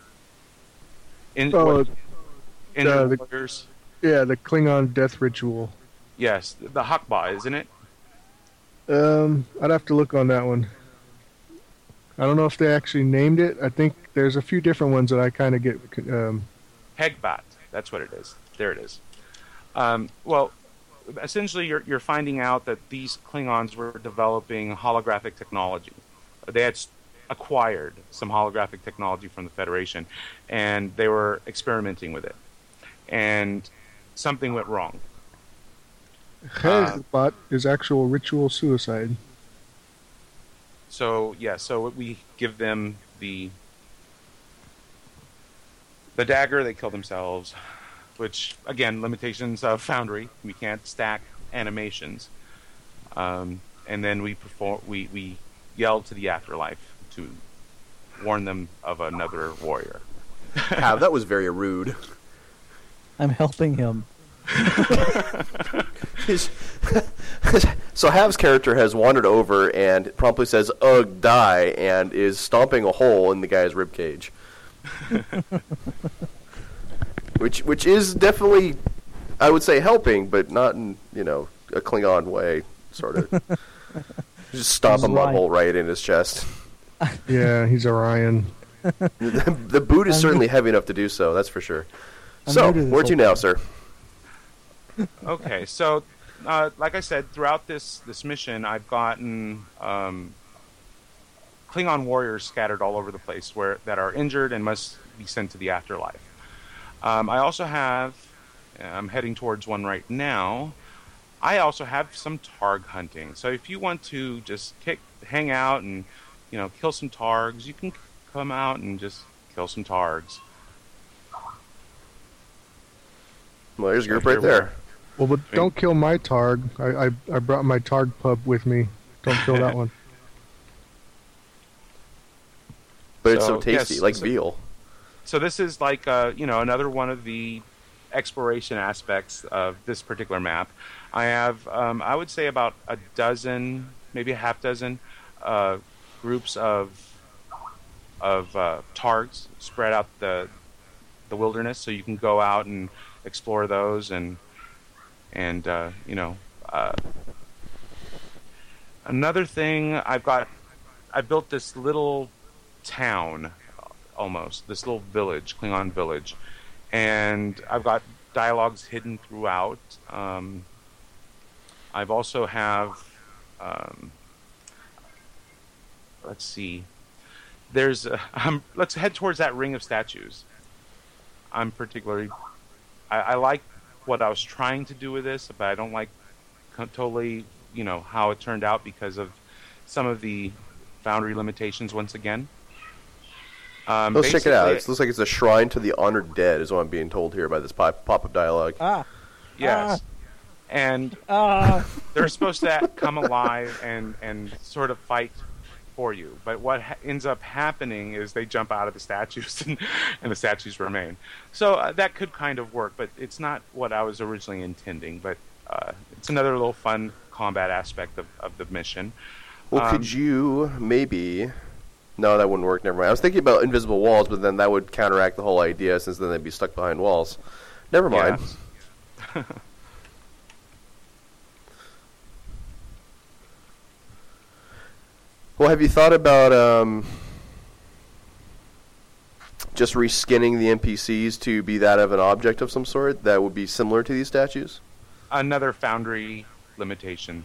the- warriors? Yeah, the Klingon death ritual. Yes, the Hakba, isn't it? I'd have to look on that one. I don't know if they actually named it. I think there's a few different ones that I kind of get. Hegbat. That's what it is. There it is. Well, essentially, you're finding out that these Klingons were developing holographic technology. They had acquired some holographic technology from the Federation, and they were experimenting with it. And something went wrong. Hezbot is actual ritual suicide. So we give them the dagger. They kill themselves, which again, limitations of Foundry. We can't stack animations, and then we yell to the afterlife to warn them of another warrior. Hav, that was very rude. I'm helping him. So Hav's character has wandered over and promptly says, "Ugh, die," and is stomping a hole in the guy's ribcage. which is definitely, I would say, helping, but not in, a Klingon way, sort of. Just stomp a He's mud right. hole right in his chest. Yeah, he's Orion. The boot is certainly heavy enough to do so, that's for sure. I'm So, new to this where to whole now, thing. sir? Okay, so like I said, throughout this mission, I've gotten Klingon warriors scattered all over the place that are injured and must be sent to the afterlife. I also have, I'm heading towards one right now. I also have some Targ hunting. So if you want to just hang out and kill some Targs, you can come out and just kill some Targs. Well, there's a group Here right we there. Well, but don't kill my Targ. I brought my Targ pup with me. Don't kill that one. But it's so So, tasty, yes, like so- veal. So this is like another one of the exploration aspects of this particular map. I have I would say about a dozen, maybe a half dozen groups of targs spread out the wilderness, so you can go out and explore those, and another thing I built this little town, almost this little village, Klingon village, and I've got dialogues hidden throughout. I've also have let's see. Let's head towards that ring of statues. I'm particularly, I like what I was trying to do with this, but I don't like totally, how it turned out because of some of the Foundry limitations once again. Let's check it out. It looks like it's a shrine to the honored dead, is what I'm being told here by this pop-up dialogue. Yes. And they're supposed to come alive and sort of fight for you. But what ends up happening is they jump out of the statues and the statues remain. So that could kind of work, but it's not what I was originally intending. But it's another little fun combat aspect of the mission. Well, could you maybe... No, that wouldn't work. Never mind. I was thinking about invisible walls, but then that would counteract the whole idea, since then they'd be stuck behind walls. Never mind. Yeah. Well, have you thought about just reskinning the NPCs to be that of an object of some sort that would be similar to these statues? Another Foundry limitation,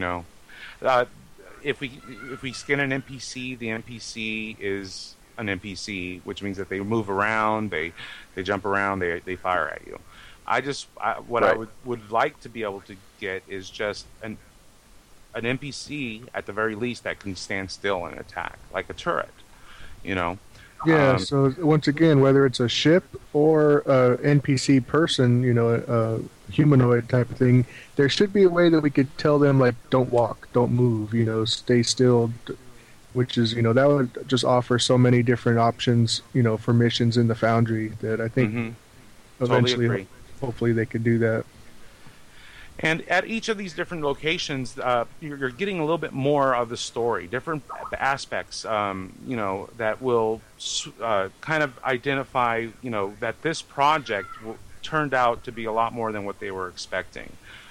If we skin an NPC, the NPC is an NPC, which means that they move around, they jump around, they fire at you. I would like to be able to get is just an NPC at the very least that can stand still and attack, like a turret, Yeah, so once again, whether it's a ship or a NPC person, a humanoid type of thing, there should be a way that we could tell them, like, don't walk, don't move, stay still, which is, that would just offer so many different options, for missions in the Foundry that I think eventually, totally hopefully they could do that. And at each of these different locations, you're getting a little bit more of the story, different aspects, that will kind of identify, that this project turned out to be a lot more than what they were expecting.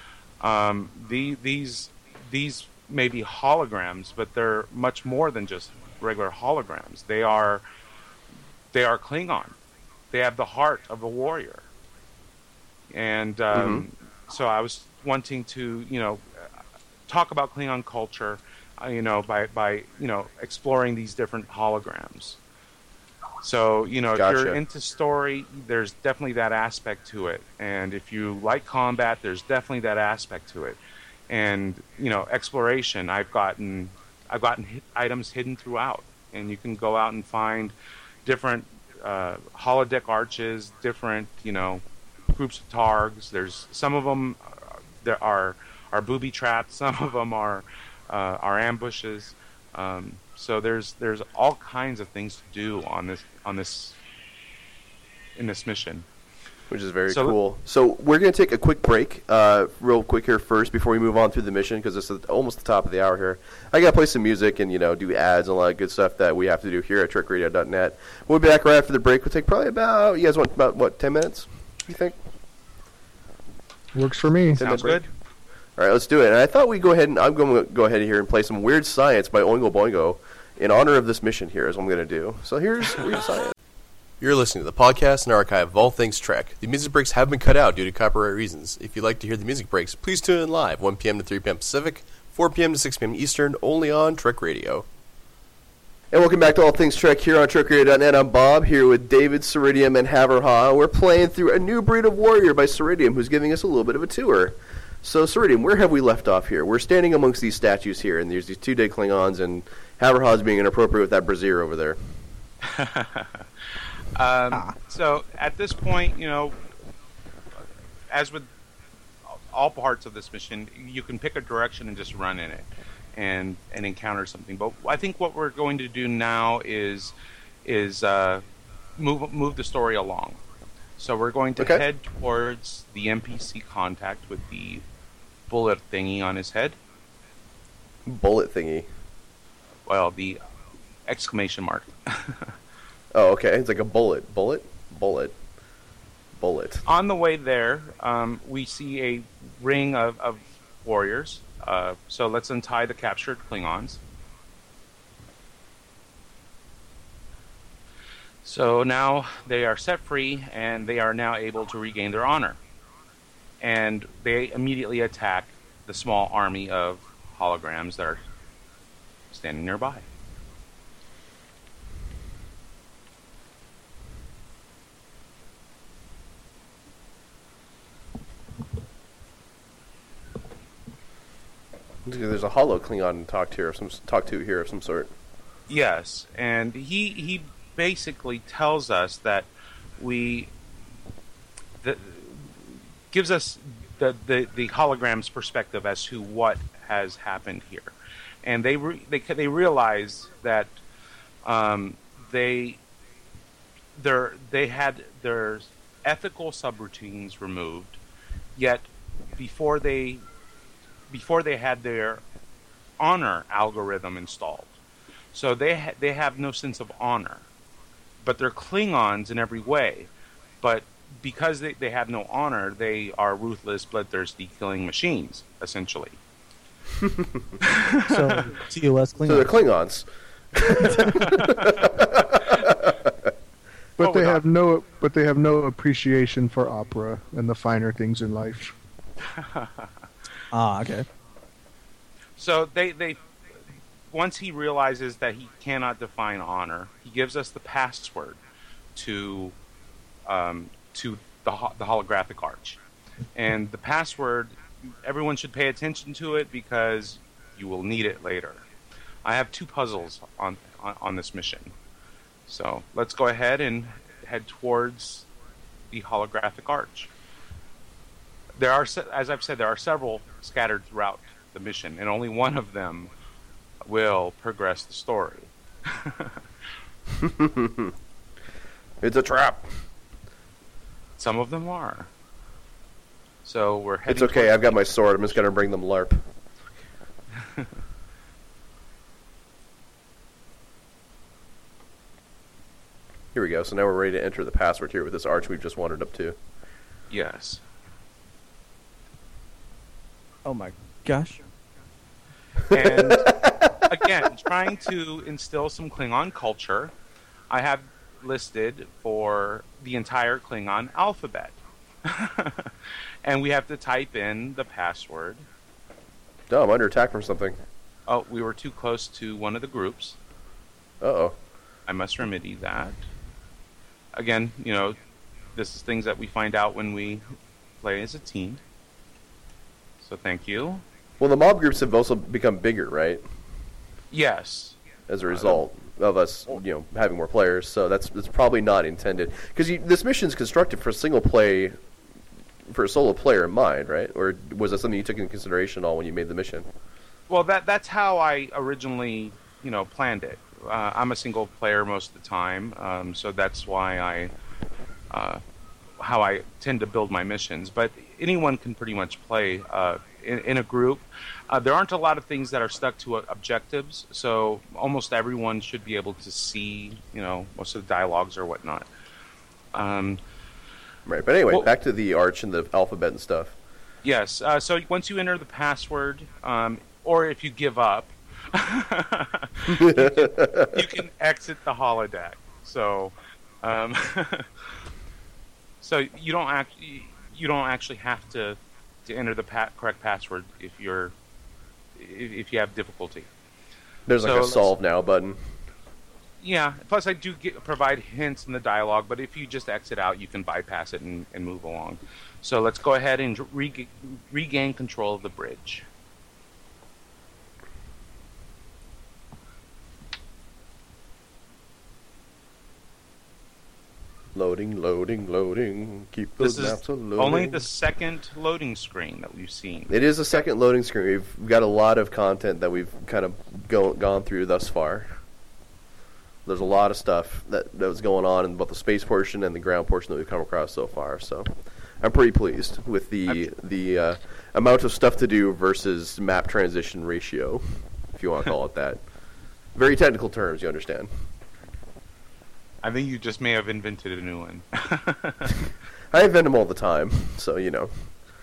These may be holograms, but they're much more than just regular holograms. They are Klingon. They have the heart of a warrior. And so I was wanting to, talk about Klingon culture, by exploring these different holograms. So, if you're into story, there's definitely that aspect to it. And if you like combat, there's definitely that aspect to it. And, exploration, I've gotten items hidden throughout. And you can go out and find different holodeck arches, different, groups of targs. There's some of them there are booby traps. Some of them are ambushes. So there's all kinds of things to do in this mission, which is very cool. So we're going to take a quick break, real quick here first before we move on through the mission, because it's almost the top of the hour here. I got to play some music and do ads and a lot of good stuff that we have to do here at TrekRadio.net. We'll be back right after the break. We'll take probably about 10 minutes. You think? Works for me. Sounds good. All right, let's do it. And I thought we'd go ahead and I'm going to go ahead here and play some Weird Science by Oingo Boingo in honor of this mission here, is what I'm going to do. So here's Weird Science. You're listening to the podcast and archive of all things Trek. The music breaks have been cut out due to copyright reasons. If you'd like to hear the music breaks, please tune in live, 1 p.m. to 3 p.m. Pacific, 4 p.m. to 6 p.m. Eastern, only on Trek Radio. And welcome back to All Things Trek here on TrekRadio.net. I'm Bob, here with David, Ceridium, and Haverhaw. We're playing through A New Breed of Warrior by Ceridium, who's giving us a little bit of a tour. So, Ceridium, where have we left off here? We're standing amongst these statues here, and there's these two dead Klingons, and Haverhaw's being inappropriate with that brassiere over there. So, at this point, as with all parts of this mission, you can pick a direction and just run in it. And encounter something. But I think what we're going to do now is move the story along. So we're going to head towards the NPC contact with the bullet thingy on his head. Bullet thingy. Well, the exclamation mark. Oh, okay. It's like a bullet. On the way there, we see a ring of warriors. So let's untie the captured Klingons. So now they are set free, and they are now able to regain their honor. And they immediately attack the small army of holograms that are standing nearby. There's a hollow Klingon talk to here of some sort. Yes, and he basically tells us that gives us the hologram's perspective as to what has happened here, and they realize that they had their ethical subroutines removed, yet before they had their honor algorithm installed. So they have no sense of honor. But they're Klingons in every way. But because they have no honor, they are ruthless, bloodthirsty, killing machines, essentially. So, TOS Klingons. So they're Klingons. But they have no appreciation for opera and the finer things in life. Ah, okay. So they once he realizes that he cannot define honor, he gives us the password to the holographic arch, and the password, everyone should pay attention to it because you will need it later. I have 2 puzzles on this mission, so let's go ahead and head towards the holographic arch. There are, as I've said, there are several scattered throughout the mission, and only one of them will progress the story. It's a trap. Some of them are. So we're heading. It's okay. I've got my sword. I'm just gonna bring them LARP. Here we go. So now we're ready to enter the password here with this arch we've just wandered up to. Yes. Oh my gosh. And again, trying to instill some Klingon culture, I have listed for the entire Klingon alphabet. And we have to type in the password. Oh, I'm under attack from something. Oh, we were too close to one of the groups. Uh-oh. I must remedy that. Again, this is things that we find out when we play as a team. So thank you. Well, the mob groups have also become bigger, right? Yes. As a result of us, having more players. So that's probably not intended. Because this mission's constructed for solo player in mind, right? Or was that something you took into consideration all when you made the mission? Well, that's how I originally, planned it. I'm a single player most of the time, so that's why how I tend to build my missions. But anyone can pretty much play in a group. There aren't a lot of things that are stuck to objectives, so almost everyone should be able to see, most of the dialogues or whatnot. Right, but anyway, back to the arch and the alphabet and stuff. Yes, so once you enter the password, or if you give up, you can exit the holodeck. So, so you don't actually have to enter the correct password if you have difficulty. There's like a solve now button. Yeah. Plus, I do provide hints in the dialogue, but if you just exit out, you can bypass it and move along. So let's go ahead and regain control of the bridge. Loading. Keep those maps loading. Only the second loading screen that we've seen. It is the second loading screen. We've got a lot of content that we've kind of gone through thus far. There's a lot of stuff that was going on in both the space portion and the ground portion that we've come across so far. So I'm pretty pleased with the amount of stuff to do versus map transition ratio, if you want to call it that. Very technical terms, you understand. I think you just may have invented a new one. I invent them all the time, so you know.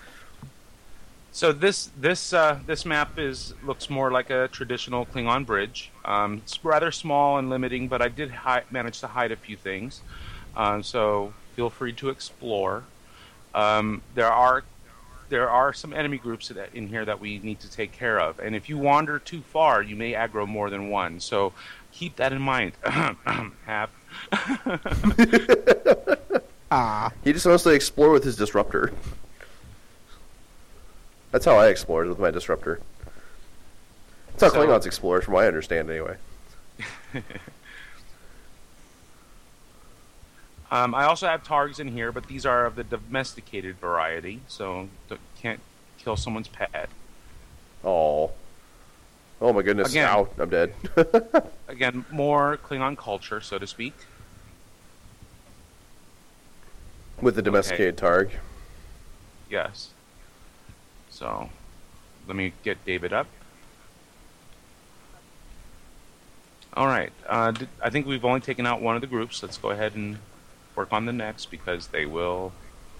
So this map looks more like a traditional Klingon bridge. It's rather small and limiting, but I did manage to hide a few things. So feel free to explore. There are some enemy groups in here that we need to take care of, and if you wander too far, you may aggro more than one. So keep that in mind. Hap. He just wants to explore with his disruptor. That's how I explored with my disruptor. That's how Klingons explore, from what I understand, anyway. I also have Targs in here, but these are of the domesticated variety, so can't kill someone's pet. Oh my goodness! Again, ow, I'm dead. Again, more Klingon culture, so to speak. With the domesticated Targ. Yes. So, let me get David up. All right. I think we've only taken out one of the groups. Let's go ahead and work on the next, because they will...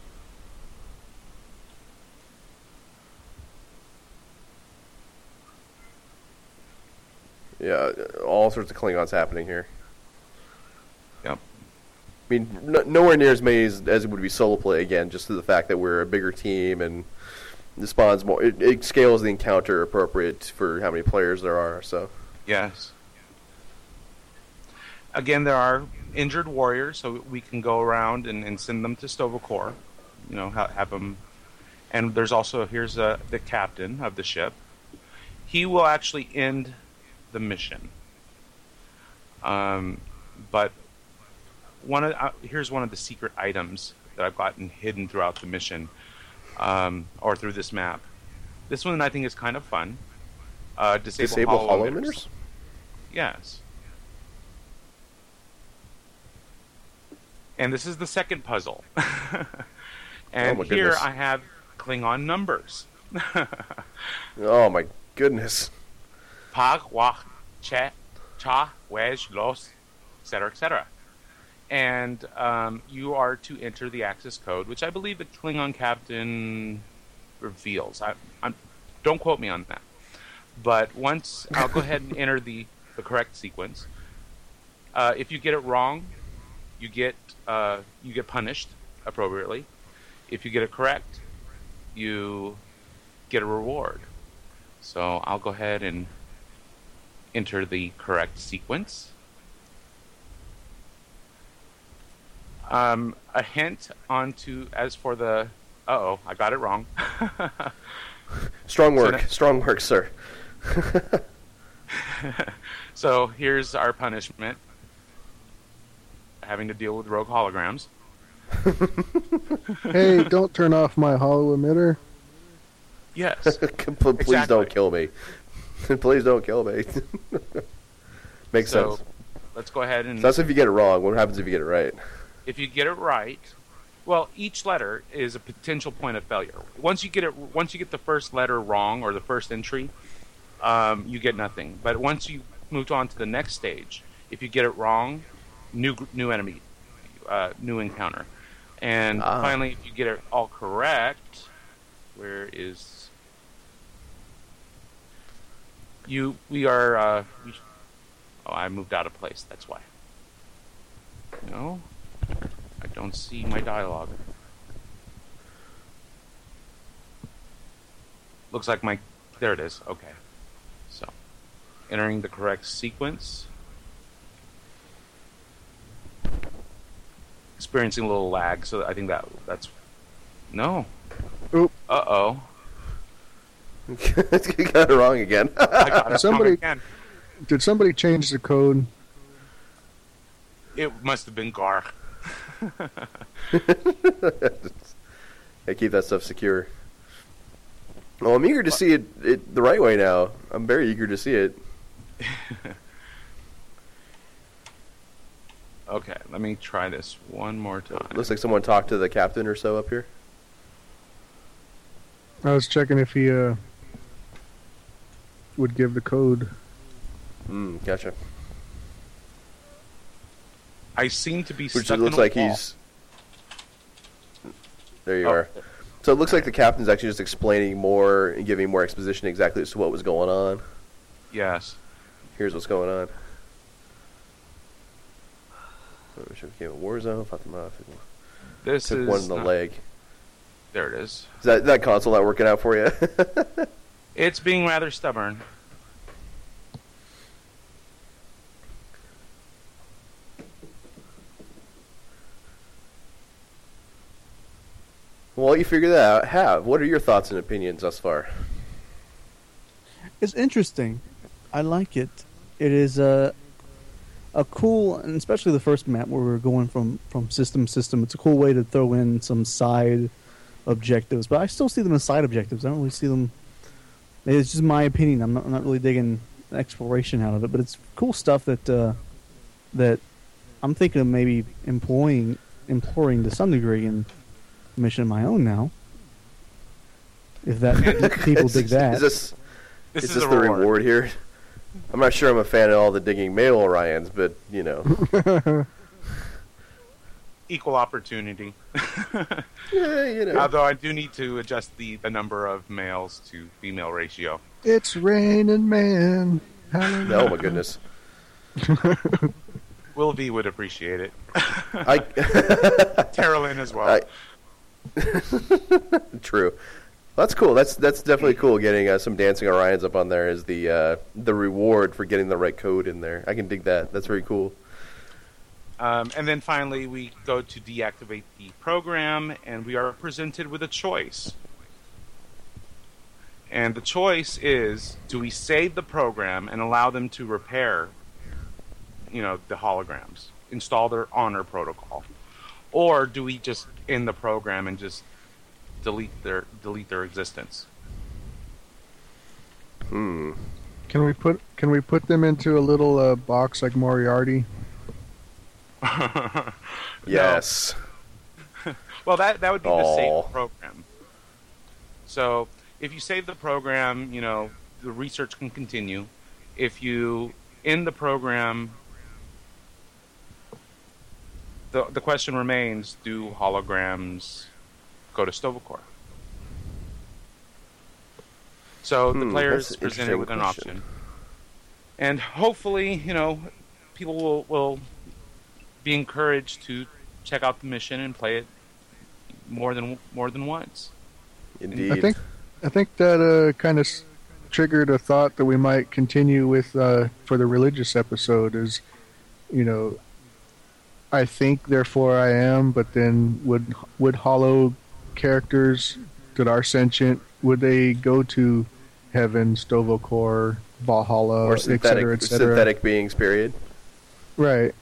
Yeah, all sorts of Klingons happening here. Yep. I mean, nowhere near as many as it would be solo play, again, just to the fact that we're a bigger team and it spawns more. It scales the encounter appropriate for how many players there are, so... Yes. Again, there are injured warriors, so we can go around and send them to Sto-vo-kor. You know, have them... And there's also... Here's the captain of the ship. He will actually end the mission. But here's one of the secret items that I've gotten hidden throughout the mission, or through this map. This one I think is kind of fun. Disable hollow emitters. Yes. And this is the second puzzle. And my here goodness. I have Klingon numbers. Oh my goodness. Pag, wach, che, cha, wej, los, etc., etc. And you are to enter the access code, which I believe the Klingon captain reveals. Don't quote me on that. But once, I'll go ahead and enter the correct sequence. If you get it wrong, you get punished appropriately. If you get it correct, you get a reward. So I'll go ahead and enter the correct sequence. A hint as for the... Uh-oh, I got it wrong. Strong work, sir. So here's our punishment. Having to deal with rogue holograms. Hey, don't turn off my hollow emitter. Yes. Please Exactly. don't kill me. Please don't kill me. Makes sense. Let's go ahead and... So that's if you get it wrong. What happens if you get it right? If you get it right, well, each letter is a potential point of failure. Once you get the first letter wrong, or the first entry, you get nothing. But once you move on to the next stage, if you get it wrong, new enemy, new encounter. And finally, if you get it all correct, where is... I moved out of place, that's why. No, I don't see my dialogue. Looks like there it is, okay. So, entering the correct sequence. Experiencing a little lag, so I think that's... No. Oop. Uh-oh. You got it wrong again. I got it wrong again. Did somebody change the code? It must have been Gar. Hey, keep that stuff secure. Well, I'm eager to see it the right way now. I'm very eager to see it. Okay, let me try this one more time. Looks like someone talked to the captain or so up here. I was checking if he would give the code. Gotcha. I seem to be Which stuck it looks in a like wall. he's... There you Oh. are. So it looks like the captain's actually just explaining more and giving more exposition exactly as to what was going on. Yes. Here's what's going on. Mission became a war zone. Fought them off. This Took is one in the not- leg. There it is. Is that console not working out for you? It's being rather stubborn. Well, you figure that out. What are your thoughts and opinions thus far? It's interesting. I like it. It is a cool, and especially the first map where we're going from system to system. It's a cool way to throw in some side objectives, but I still see them as side objectives. I don't really see them. It's just my opinion. I'm not really digging exploration out of it, but it's cool stuff that I'm thinking of maybe employing to some degree in mission of my own now. If that people dig that. Is This this is a the reward here? I'm not sure I'm a fan of all the digging male Orions, but, you know. Equal opportunity. Yeah, you know. Although I do need to adjust the number of males to female ratio. It's raining man. Hallelujah. Oh, my goodness. Will V would appreciate it. True. Carolyn as well. That's cool. That's definitely cool. Getting some dancing Orions up on there is the reward for getting the right code in there. I can dig that. That's very cool. And then finally, we go to deactivate the program, and we are presented with a choice. And the choice is: do we save the program and allow them to repair, the holograms, install their honor protocol, or do we just end the program and just delete their existence? Can we put them into a little box like Moriarty? Yes. Well, that would be the Aw. save program. So if you save the program, the research can continue. If you end the program, the question remains: do holograms go to Stovacor? So the player that's is an presented with an interesting option, and hopefully, people will be encouraged to check out the mission and play it more than once. Indeed. I think that kind of triggered a thought that we might continue with for the religious episode. Is I think, therefore I am. But then would hollow characters that are sentient, would they go to heaven, Stovacor, Valhalla, Or etc., etc.? synthetic beings, period. Right.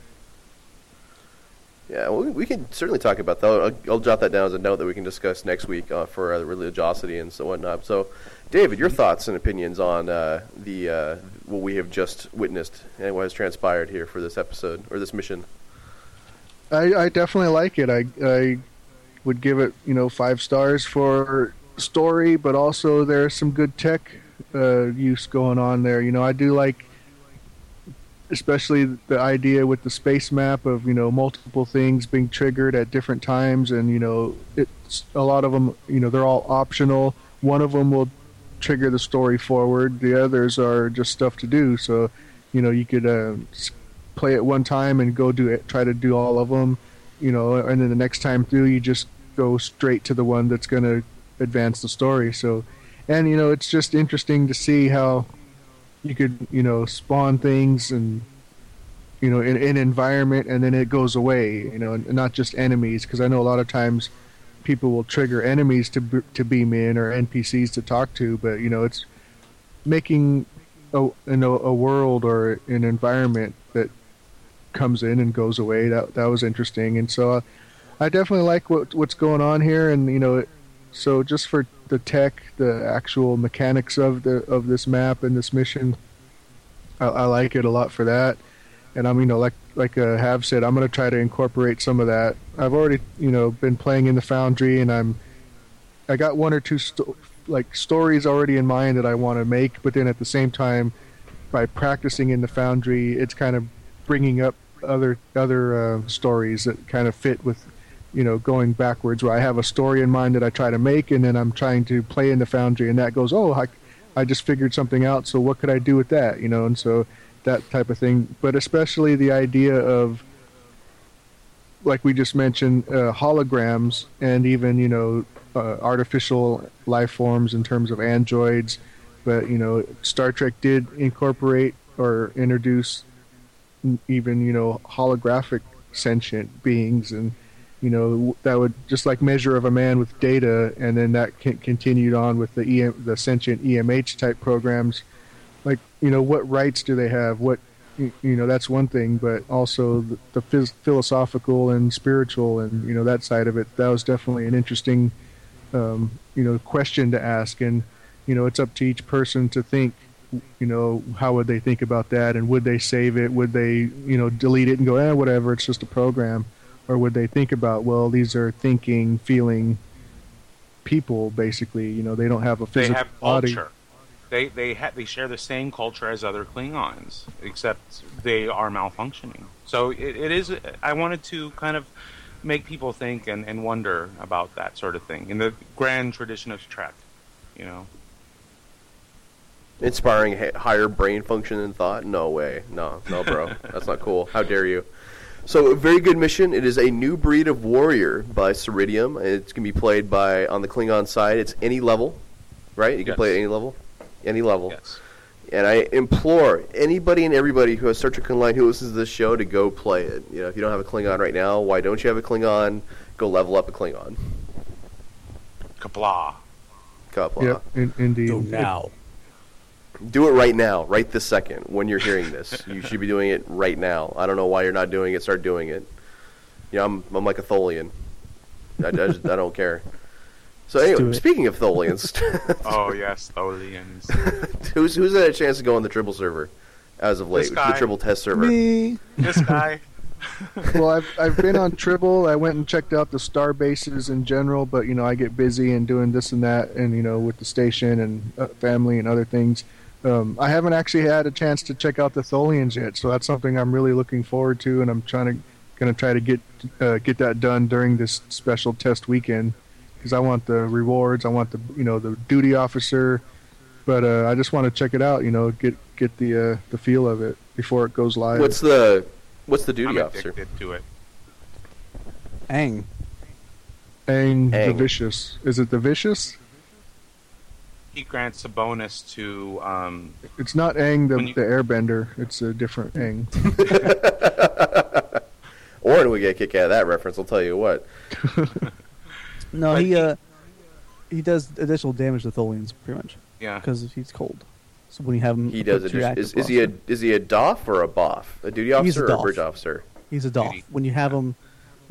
Yeah, well, we can certainly talk about that. I'll jot that down as a note that we can discuss next week for the religiosity and so whatnot. So, David, your thoughts and opinions on the what we have just witnessed and what has transpired here for this episode or this mission? I definitely like it. I would give it 5 stars for story, but also there's some good tech use going on there. I do like, especially the idea with the space map of multiple things being triggered at different times, and it's a lot of them. They're all optional. One of them will trigger the story forward. The others are just stuff to do. So you could play it one time and go try to do all of them. And then the next time through, you just go straight to the one that's going to advance the story. So, and it's just interesting to see how you could spawn things and in an environment, and then it goes away, and not just enemies, because I know a lot of times people will trigger enemies to beam in or NPCs to talk to, but it's making a world or an environment that comes in and goes away. That was interesting, and so I definitely like what's going on here, and so just for the tech, the actual mechanics of this map and this mission, I like it a lot for that. And I'm like Have said, I'm going to try to incorporate some of that. I've already been playing in the Foundry, and I got one or two stories already in mind that I want to make, but then at the same time by practicing in the Foundry, it's kind of bringing up other stories that kind of fit with, going backwards. Where I have a story in mind that I try to make, and then I'm trying to play in the Foundry, and that goes, I just figured something out. So what could I do with that? And so that type of thing. But especially the idea of, like we just mentioned, holograms and even artificial life forms in terms of androids. But Star Trek did incorporate or introduce even holographic sentient beings, and that would just like Measure of a Man with Data, and then that continued on with the sentient EMH type programs. Like what rights do they have? What that's one thing, but also the philosophical and spiritual and that side of it. That was definitely an interesting question to ask, and it's up to each person to think. How would they think about that, and would they save it? Would they delete it and go, whatever, it's just a program? Or would they think about, well, these are thinking, feeling people, basically. They don't have a physical They have body. culture. They share the same culture as other Klingons, except they are malfunctioning. So it is. I wanted to kind of make people think and wonder about that sort of thing in the grand tradition of Trek. Inspiring higher brain function and thought? No way. No, bro. That's not cool. How dare you? So, a very good mission. It is a new breed of warrior by Ceridium. It's going to be played on the Klingon side. It's any level, right? You can play at any level? Any level. Yes. And I implore anybody and everybody who has Star Trek Online who listens to this show to go play it. If you don't have a Klingon right now, why don't you have a Klingon? Go level up a Klingon. Kabla. Couple. Yep, indeed. Go now. Do it right now, right this second, when you're hearing this. You should be doing it right now. I don't know why you're not doing it. Start doing it. I'm like a Tholian. I don't care. So anyway, speaking of Tholians, Oh yes, Tholians. who's had a chance to go on the Tribble server as of late? This guy. The Tribble test server. Me. This guy. Well, I've been on Tribble. I went and checked out the star bases in general, but I get busy and doing this and that, and with the station and family and other things. I haven't actually had a chance to check out the Tholians yet, so that's something I'm really looking forward to, and I'm going to try to get that done during this special test weekend, because I want the rewards, I want the the duty officer, but I just want to check it out, get the feel of it before it goes live. What's the duty I'm officer? addicted to it. Aang. Aang the Aang. Vicious. Is it the Vicious? He grants a bonus to. It's not Aang When you- the Airbender. It's a different Aang. Orin would get a kick out of that reference, I'll tell you what. No, But he does additional damage to Tholians, pretty much, Yeah. because he's cold. So when you have him, He does equipped to your it. active Is he roster- a DOF or a BOF? A duty He's a officer or a DOF. bridge officer? He's a Dolph. Duty. When you have him,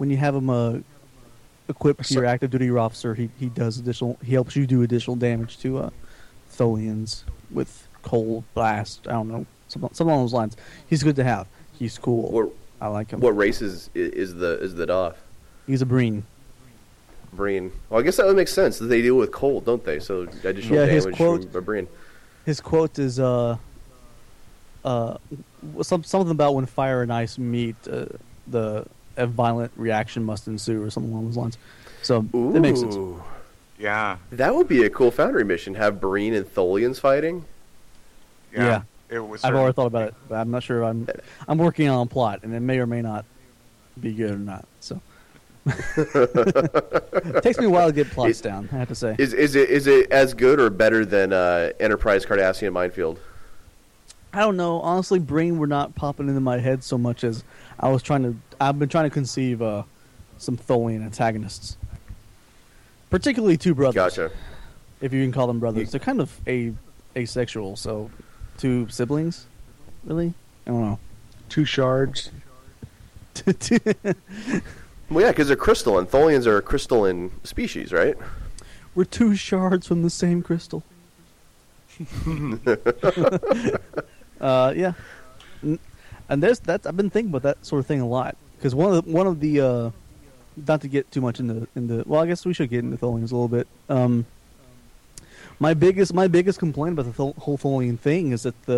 equipped to your active duty officer, he does additional. He helps you do additional damage to Tholians with cold blast. I don't know, something along those lines. He's good to have. He's cool. What I like him. what race is the DOF? He's a Breen. Breen. Well, I guess that would make sense. They deal with cold, don't they? So additional Yeah, his damage quote- from a Breen. His quote is something about when fire and ice meet, a violent reaction must ensue, or something along those lines. So Ooh, that makes sense. Yeah. that would be a cool Foundry mission. Have Breen and Tholians fighting. Yeah. It was. I've already thought about it, but I'm not sure. I'm working on a plot, and it may or may not be good or not. So it takes me a while to get plots down, I have to say. Is it as good or better than Enterprise Cardassian Minefield? I don't know. Honestly, Brain were not popping into my head so much as I've been trying to conceive some Tholian antagonists, particularly two brothers. Gotcha. If you can call them brothers, they're kind of asexual. So, two siblings, really? I don't know. 2 shards. Well, yeah, because they're crystalline. Tholians are a crystalline species, right? We're 2 shards from the same crystal. Yeah, and I've been thinking about that sort of thing a lot, because one of the not to get too much into well, I guess we should get into Tholians a little bit. My biggest complaint about the whole Tholian thing is that the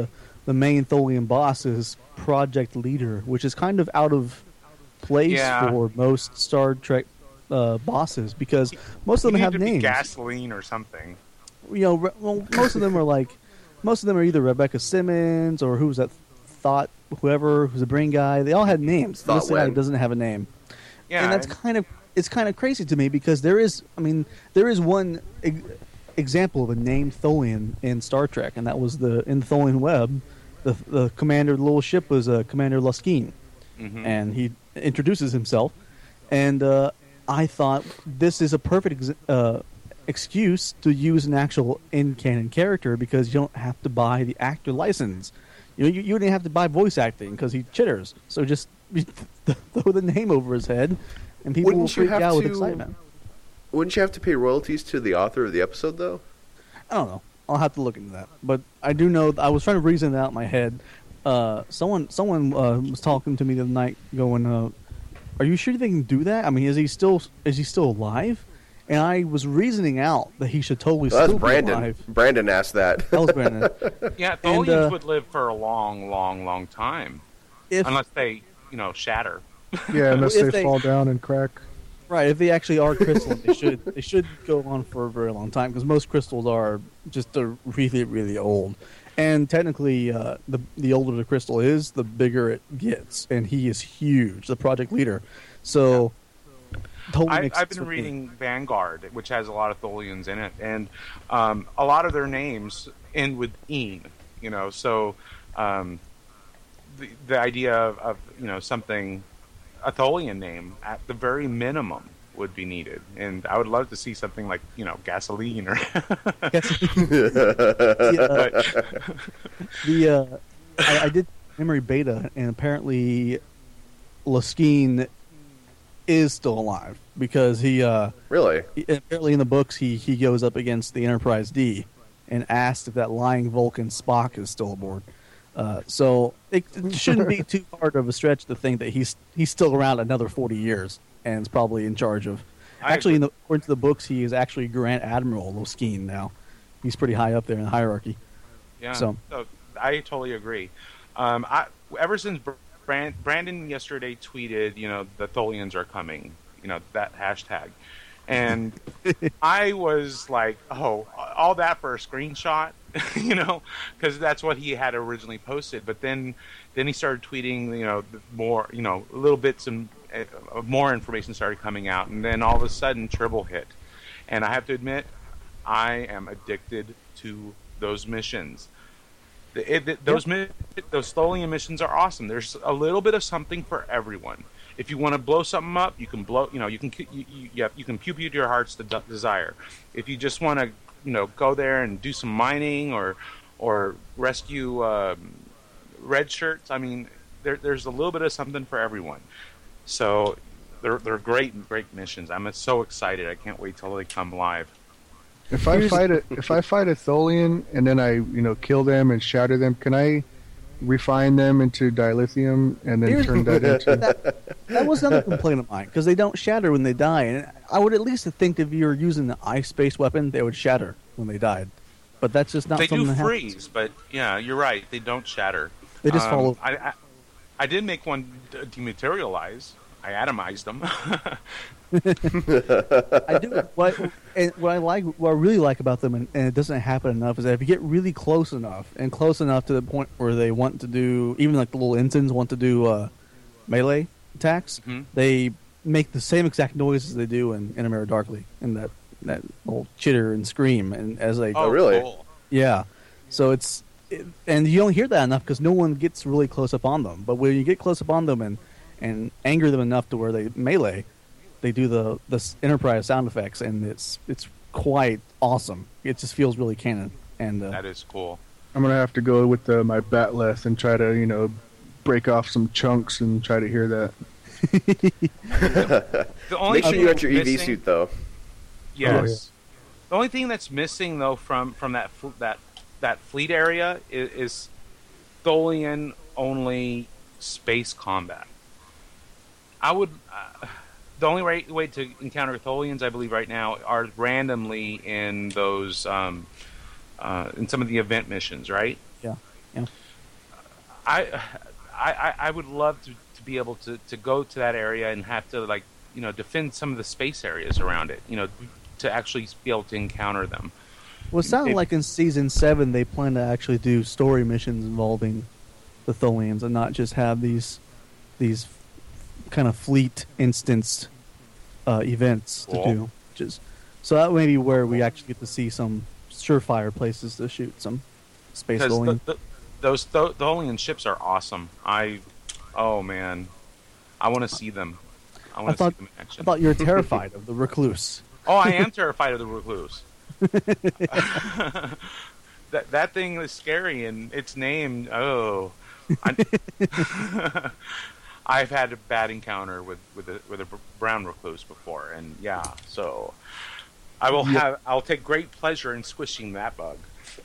the main Tholian boss is Project Leader, which is kind of out of place Yeah. for most Star Trek bosses because most You of them need have to be names. gasoline or something. Well, most of them are either Rebecca Simmons or who's that Thought, whoever who's a brain guy. They all had names. Thought This guy Wen. doesn't have a name, Yeah, and it's kind of crazy to me because there is one example of a named Tholian in Star Trek, and that was in the Tholian Web. The commander of the little ship was Commander Luskin, Mhm. and he introduces himself. And I thought this is a perfect excuse to use an actual in-canon character because you don't have to buy the actor license. You didn't have to buy voice acting because he chitters. So just throw the name over his head, and people Wouldn't will you freak have out with to- excitement. Wouldn't you have to pay royalties to the author of the episode, though? I don't know. I'll have to look into that. But I do know I was trying to reason it out in my head. Someone was talking to me the other night, going, "Are you sure they can do that? I mean, is he still alive?" And I was reasoning out that he should totally Well, still that's be Brandon. alive. Brandon asked that. That was Brandon. Yeah, And, Tholians would live for a long, long, long time, If unless they, shatter. Yeah, unless If they they- fall down and crack. Right, if they actually are crystal, they should go on for a very long time because most crystals are just really, really old. And technically, the older the crystal is, the bigger it gets, and he is huge, the project leader. So, totally makes I've sense been with me. reading Vanguard, which has a lot of Tholians in it, and a lot of their names end with "een." So the idea of something, a Tholian name at the very minimum would be needed, and I would love to see something like gasoline or I did memory beta, and apparently Luskin is still alive because he Really? apparently in the books he goes up against the Enterprise D and asked if that lying Vulcan Spock is still aboard. So it shouldn't be too hard of a stretch to think that he's still around another 40 years and is probably in charge of. Actually, according to the books, he is actually Grand Admiral Luskin now. He's pretty high up there in the hierarchy. Yeah, So- I totally agree. Ever since Brandon yesterday tweeted, the Tholians are coming, that hashtag, and I was like, oh, all that for a screenshot, because that's what he had originally posted. But then he started tweeting, more, little bits and more information started coming out, and then all of a sudden Tribble hit, and I have to admit, I am addicted to those missions. Those Tholian missions are awesome. There's a little bit of something for everyone. If you want to blow something up, you can blow. You can pew pew to your heart's desire. If you just want to, go there and do some mining or rescue red shirts. I mean, there's a little bit of something for everyone. So they're great missions. I'm so excited. I can't wait till they come live. If I fight a Tholian and then I kill them and shatter them, can I refine them into dilithium and then Here's- turn that into? That was another complaint of mine because they don't shatter when they die, and I would at least think if you're using an ice-based weapon, they would shatter when they died. But that's just not They something do that happens. freeze, but yeah, you're right. They don't shatter. They just fall over. I did make one dematerialize. I atomized them. I do. What I really like about them, and it doesn't happen enough, is that if you get really close enough, and close enough to the point where they want to do, even like the little ensigns want to do melee attacks, Mhm. they make the same exact noises they do in Amara Darkly, in that little chitter and scream, and as they Oh, really? Cool. yeah. So and you don't hear that enough because no one gets really close up on them. But when you get close up on them and anger them enough to where they melee, they do the Enterprise sound effects, and it's quite awesome. It just feels really canon. And That is cool. I'm gonna have to go with my batleth and try to break off some chunks and try to hear that. The only Make sure thing you got that's your EV missing- suit, though. Yes. The only thing that's missing though from that fleet area is Tholian only space combat. I would. The only way to encounter Tholians, I believe, right now, are randomly in those in some of the event missions, right? yeah. I would love to be able to go to that area and have to, like, defend some of the space areas around it, to actually be able to encounter them. Well, it sounded like in Season 7 they plan to actually do story missions involving the Tholians and not just have these kind of fleet instanced events to do. So that may be where we actually get to see some surefire places to shoot some space Tholian. Those Tholian ships are awesome. Oh man, I want to see them. I want to see them in action. I thought you were terrified of the Recluse. Oh, I am terrified of the Recluse. that thing is scary, and its name. Oh, I've had a bad encounter with a brown recluse before, and yeah, so I'll take great pleasure in squishing that bug.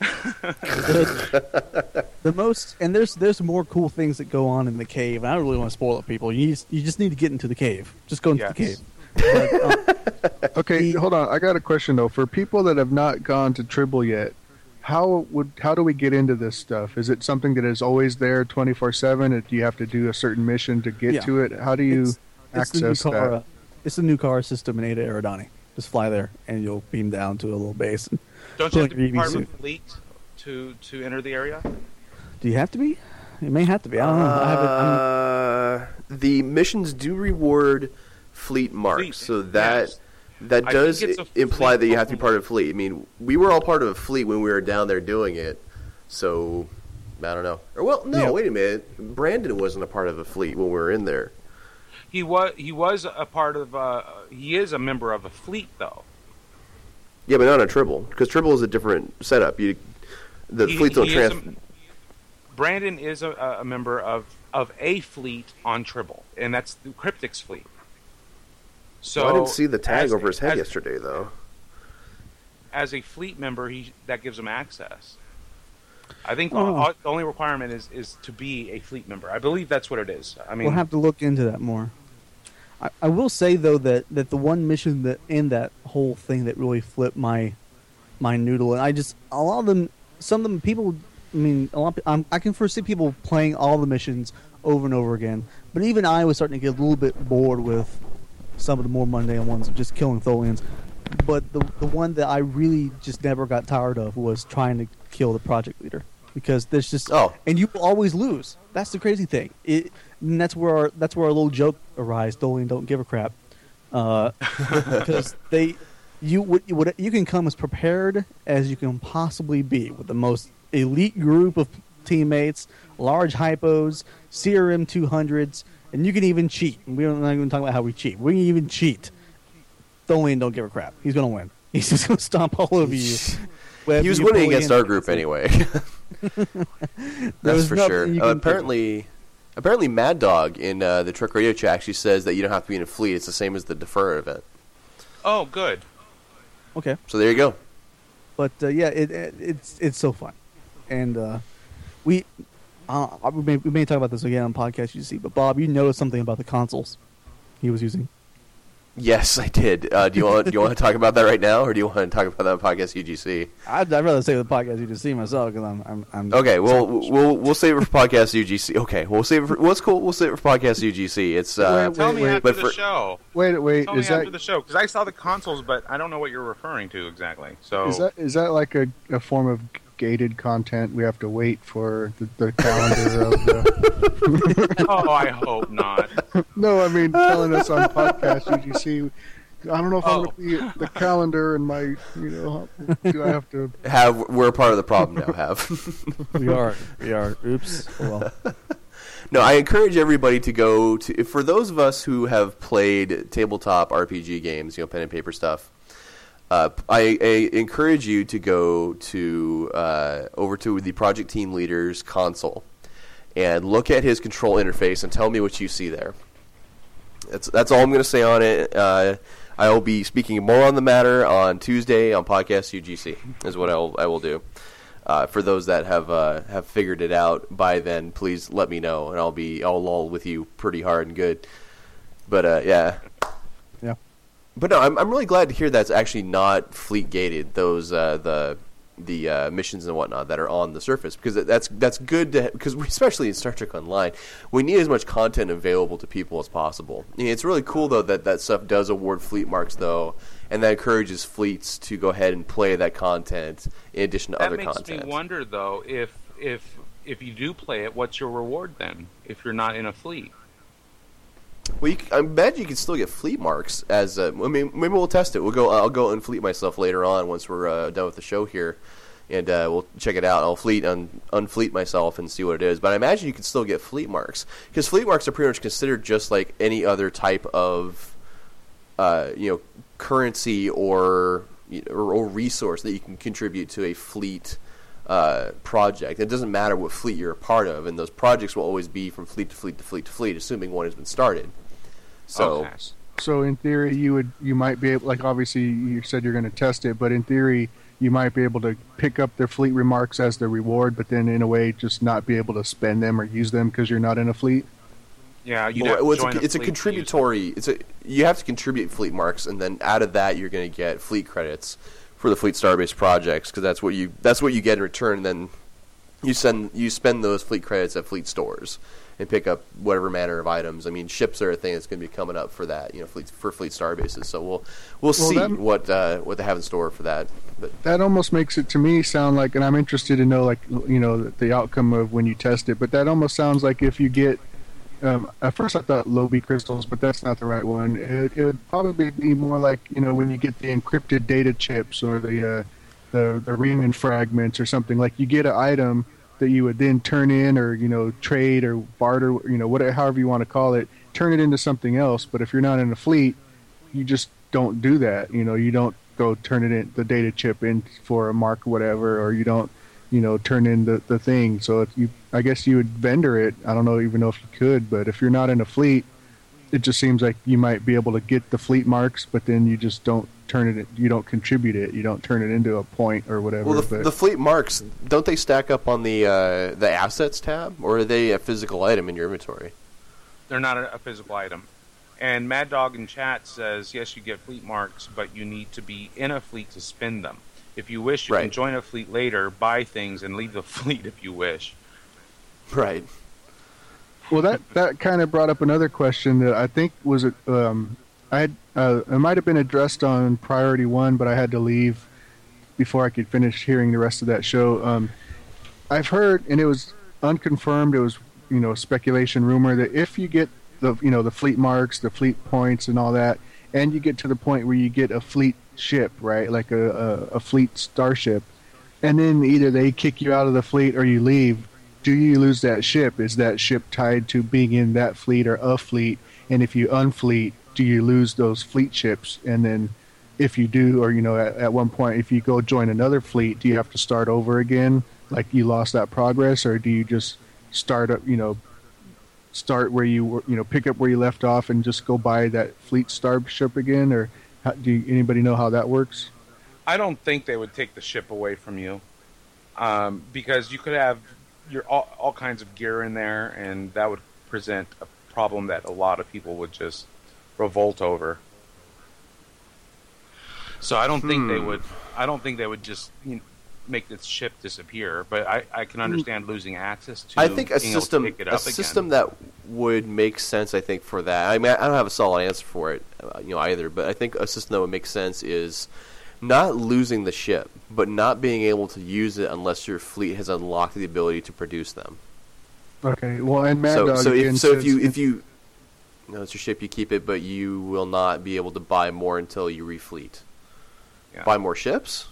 There's more cool things that go on in the cave. And I don't really want to spoil it, people. You just need to get into the cave. Just go into the cave. But, okay, hold on. I got a question though. For people that have not gone to Tribble yet, how do we get into this stuff? Is it something that is always there 24/7? Or do you have to do a certain mission to get to it? How do you access that? It's the new car system in Ada Eridani. Just fly there, and you'll beam down to a little base. Don't you have to be part of the fleet to enter the area? Do you have to be? It may have to be. I don't know. The missions do reward fleet marks, so that does imply that you have to be part of a fleet. I mean, we were all part of a fleet when we were down there doing it, so I don't know. Wait a minute. Brandon wasn't a part of a fleet when we were in there. He was a part of. He is a member of a fleet, though. Yeah, but not on Tribble, because Tribble is a different setup. The fleets don't transfer. Brandon is a member of a fleet on Tribble, and that's the Cryptic's fleet. So I didn't see the tag over his head yesterday, though. As a fleet member, that gives him access. I think the only requirement is to be a fleet member. I believe that's what it is. I mean, we'll have to look into that more. I will say though that the one mission that in that whole thing that really flipped my noodle, and some of them people. I mean, I can foresee people playing all the missions over and over again, but even I was starting to get a little bit bored with some of the more mundane ones of just killing Tholians. But the one that I really just never got tired of was trying to kill the project leader, because there's just and you will always lose. That's the crazy thing. And that's where our little joke arises. Tholian don't give a crap, because you can come as prepared as you can possibly be with the most elite group of teammates, large hypos, CRM 200s, and you can even cheat. We're not even talking about how we cheat. We can even cheat. Tholian don't give a crap. He's going to win. He's just going to stomp all over you. He was winning against our group anyway. That's for sure. Apparently, Mad Dog in the Truck Radio chat actually says that you don't have to be in a fleet. It's the same as the Defer event. Oh, good. Okay. So there you go. But it's so fun, and we may talk about this again on podcast UGC. But Bob, you noticed something about the consoles he was using. Yes, I did. Do you want to talk about that right now, or do you want to talk about that on podcast UGC? I'd rather say the podcast UGC myself, because I'm okay. We'll save it for podcast UGC. Okay, we'll save it for what's cool. We'll save it for podcast UGC. It's tell me after the show. Wait. Tell me after the show, because I saw the consoles, but I don't know what you're referring to exactly. So is that like a form of gated content? We have to wait for the calendar of the. Oh, I hope not. No, I mean telling us on podcast UGC. I don't know if I'm going to be the calendar and my, do I have to we're a part of the problem now. We are. Oops. Oh, well. No, I encourage everybody to go to. For those of us who have played tabletop RPG games, pen and paper stuff. I encourage you to go to over to the Project Team Leader's console and look at his control interface and tell me what you see there. That's all I'm going to say on it. I will be speaking more on the matter on Tuesday on podcast UGC. Is what I will do. For those that have figured it out by then, please let me know, and I'll lull with you pretty hard and good. But yeah. Yeah. But no, I'm really glad to hear that's actually not fleet gated. Those the missions and whatnot that are on the surface, because that's good because especially in Star Trek Online, we need as much content available to people as possible. It's really cool though that stuff does award fleet marks though, and that encourages fleets to go ahead and play that content in addition to other content. That makes me wonder though, if you do play it, what's your reward then if you're not in a fleet? Well, I bet you can still get fleet marks as. I mean, maybe we'll test it. I'll go unfleet myself later on once we're done with the show here, and we'll check it out. I'll unfleet myself and see what it is. But I imagine you can still get fleet marks, because fleet marks are pretty much considered just like any other type of, currency or resource that you can contribute to a fleet project. It doesn't matter what fleet you're a part of, and those projects will always be from fleet to fleet to fleet to fleet, assuming one has been started. So, okay. So in theory, you might be able, like obviously you said you're going to test it, but in theory you might be able to pick up their fleet remarks as their reward, but then in a way just not be able to spend them or use them because you're not in a fleet. Yeah, it's a contributory. You have to contribute fleet marks, and then out of that you're going to get fleet credits for the Fleet Starbase projects, because that's what you get in return. And then you spend those fleet credits at fleet stores and pick up whatever manner of items. I mean, ships are a thing that's going to be coming up for that, for Fleet Starbases. So we'll see what they have in store for that. But that almost makes it to me sound like, and I'm interested to know the outcome of when you test it. But that almost sounds like if you get. At first I thought Lobi crystals, but that's not the right one. It would probably be more like, when you get the encrypted data chips or the Riemann fragments or something. Like you get an item that you would then turn in or, trade or barter, whatever, however you want to call it, turn it into something else. But if you're not in a fleet, you just don't do that. You don't go turn it in, the data chip in for a mark or whatever, or you don't, turn in the thing. So I guess you would vendor it. I don't even know if you could, but if you're not in a fleet, it just seems like you might be able to get the fleet marks, but then you just don't turn it. You don't contribute it. You don't turn it into a point or whatever. Well, the fleet marks, don't they stack up on the assets tab, or are they a physical item in your inventory? They're not a physical item. And Mad Dog in chat says, yes, you get fleet marks, but you need to be in a fleet to spend them. If you wish, you can join a fleet later, buy things, and leave the fleet if you wish. Right. Well, that kind of brought up another question that I think was it might have been addressed on Priority 1, but I had to leave before I could finish hearing the rest of that show. I've heard, and it was unconfirmed, it was speculation, rumor, that if you get the fleet marks, the fleet points, and all that, and you get to the point where you get a fleet ship, right, like a fleet starship, and then either they kick you out of the fleet or you leave, do you lose that ship? Is that ship tied to being in that fleet or a fleet? And if you unfleet, do you lose those fleet ships? And then if you do, or at one point if you go join another fleet, do you have to start over again, like you lost that progress, or do you just start up, start where you were, pick up where you left off and just go buy that fleet starship again? Or anybody know how that works? I don't think they would take the ship away from you, because you could have all kinds of gear in there, and that would present a problem that a lot of people would just revolt over. So I don't think they would. I don't think they would just make this ship disappear. But I can understand losing access to. I think a being able to pick it up system again. that would make sense. I think for that. I mean, I don't have a solid answer for it, either. But I think a system that would make sense is not losing the ship, but not being able to use it unless your fleet has unlocked the ability to produce them. Okay. Well, and Mad Dog if you it's your ship, you keep it, but you will not be able to buy more until you refleet. Yeah. Buy more ships?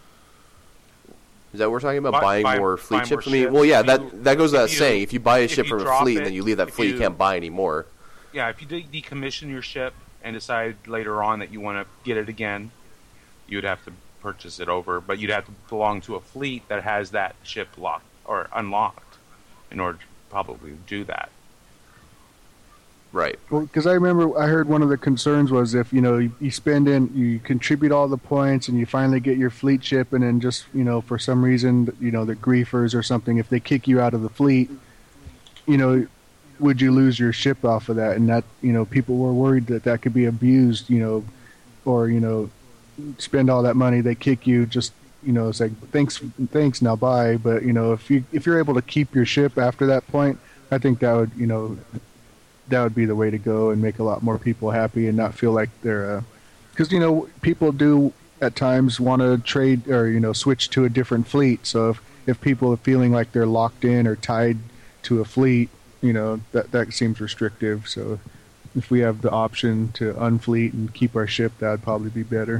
Is that what we're talking about? Buy more fleet more ships? I mean, ships. well, yeah, that goes without saying. If you buy a ship you from a drop fleet it, and then you leave that fleet, you can't buy any more. Yeah, if you decommission your ship and decide later on that you want to get it again, you would have to purchase it over, but you'd have to belong to a fleet that has that ship locked or unlocked in order to probably do that. Right. Well, because I remember I heard one of the concerns was if you spend you contribute all the points and you finally get your fleet ship, and then just for some reason the griefers or something, if they kick you out of the fleet, would you lose your ship off of that? And that people were worried that could be abused, or spend all that money, they kick you, just it's like thanks, now bye. But if you're able to keep your ship after that point, I think that would be the way to go and make a lot more people happy and not feel like they're because people do at times want to trade or switch to a different fleet. So if people are feeling like they're locked in or tied to a fleet, that seems restrictive. So if we have the option to unfleet and keep our ship, that would probably be better.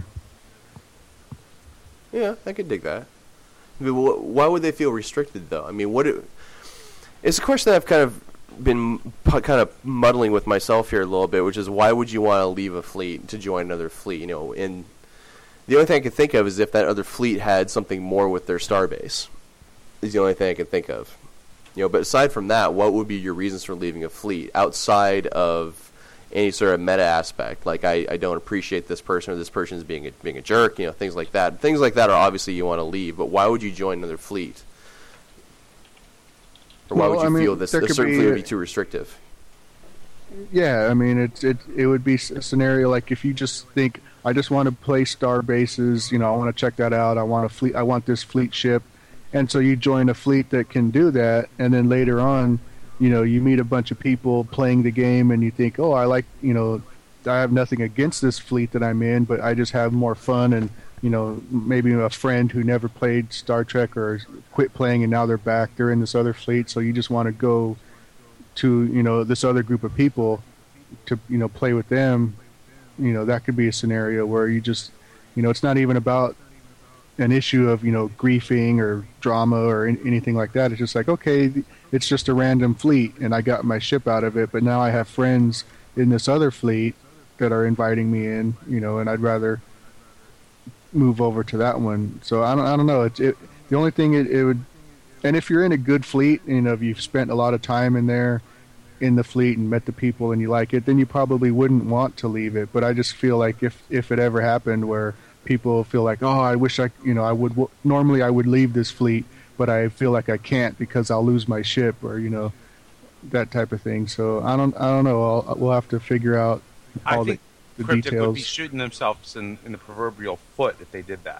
Yeah, I could dig that. I mean, why would they feel restricted, though? I mean, it's a question that I've kind of been muddling with myself here a little bit, which is why would you want to leave a fleet to join another fleet? And the only thing I can think of is if that other fleet had something more with their starbase. Is the only thing I can think of. But aside from that, what would be your reasons for leaving a fleet outside of any sort of meta aspect? Like I don't appreciate this person, or this person is being a jerk. Things like that. Things like that are obviously you want to leave, but why would you join another fleet? Or why would you feel this a certain fleet would be too restrictive? Yeah, I mean it would be a scenario like if you just think I just want to play star bases, I want to check that out. I want this fleet ship. And so you join a fleet that can do that, and then later on, you meet a bunch of people playing the game, and you think, oh, I have nothing against this fleet that I'm in, but I just have more fun, and maybe a friend who never played Star Trek or quit playing, and now they're in this other fleet, so you just want to go to this other group of people to play with them. That could be a scenario where you just it's not even about an issue of griefing or drama or anything like that. It's just like, okay, it's just a random fleet and I got my ship out of it, but now I have friends in this other fleet that are inviting me in, and I'd rather move over to that one. So I don't know. The only thing it would, and if you're in a good fleet, if you've spent a lot of time in there in the fleet and met the people and you like it, then you probably wouldn't want to leave it. But I just feel like if it ever happened where people feel like, oh, I wish I would normally I would leave this fleet, but I feel like I can't because I'll lose my ship, or that type of thing. So I don't know. We'll have to figure out all the Cryptic details. would be shooting themselves in the proverbial foot if they did that.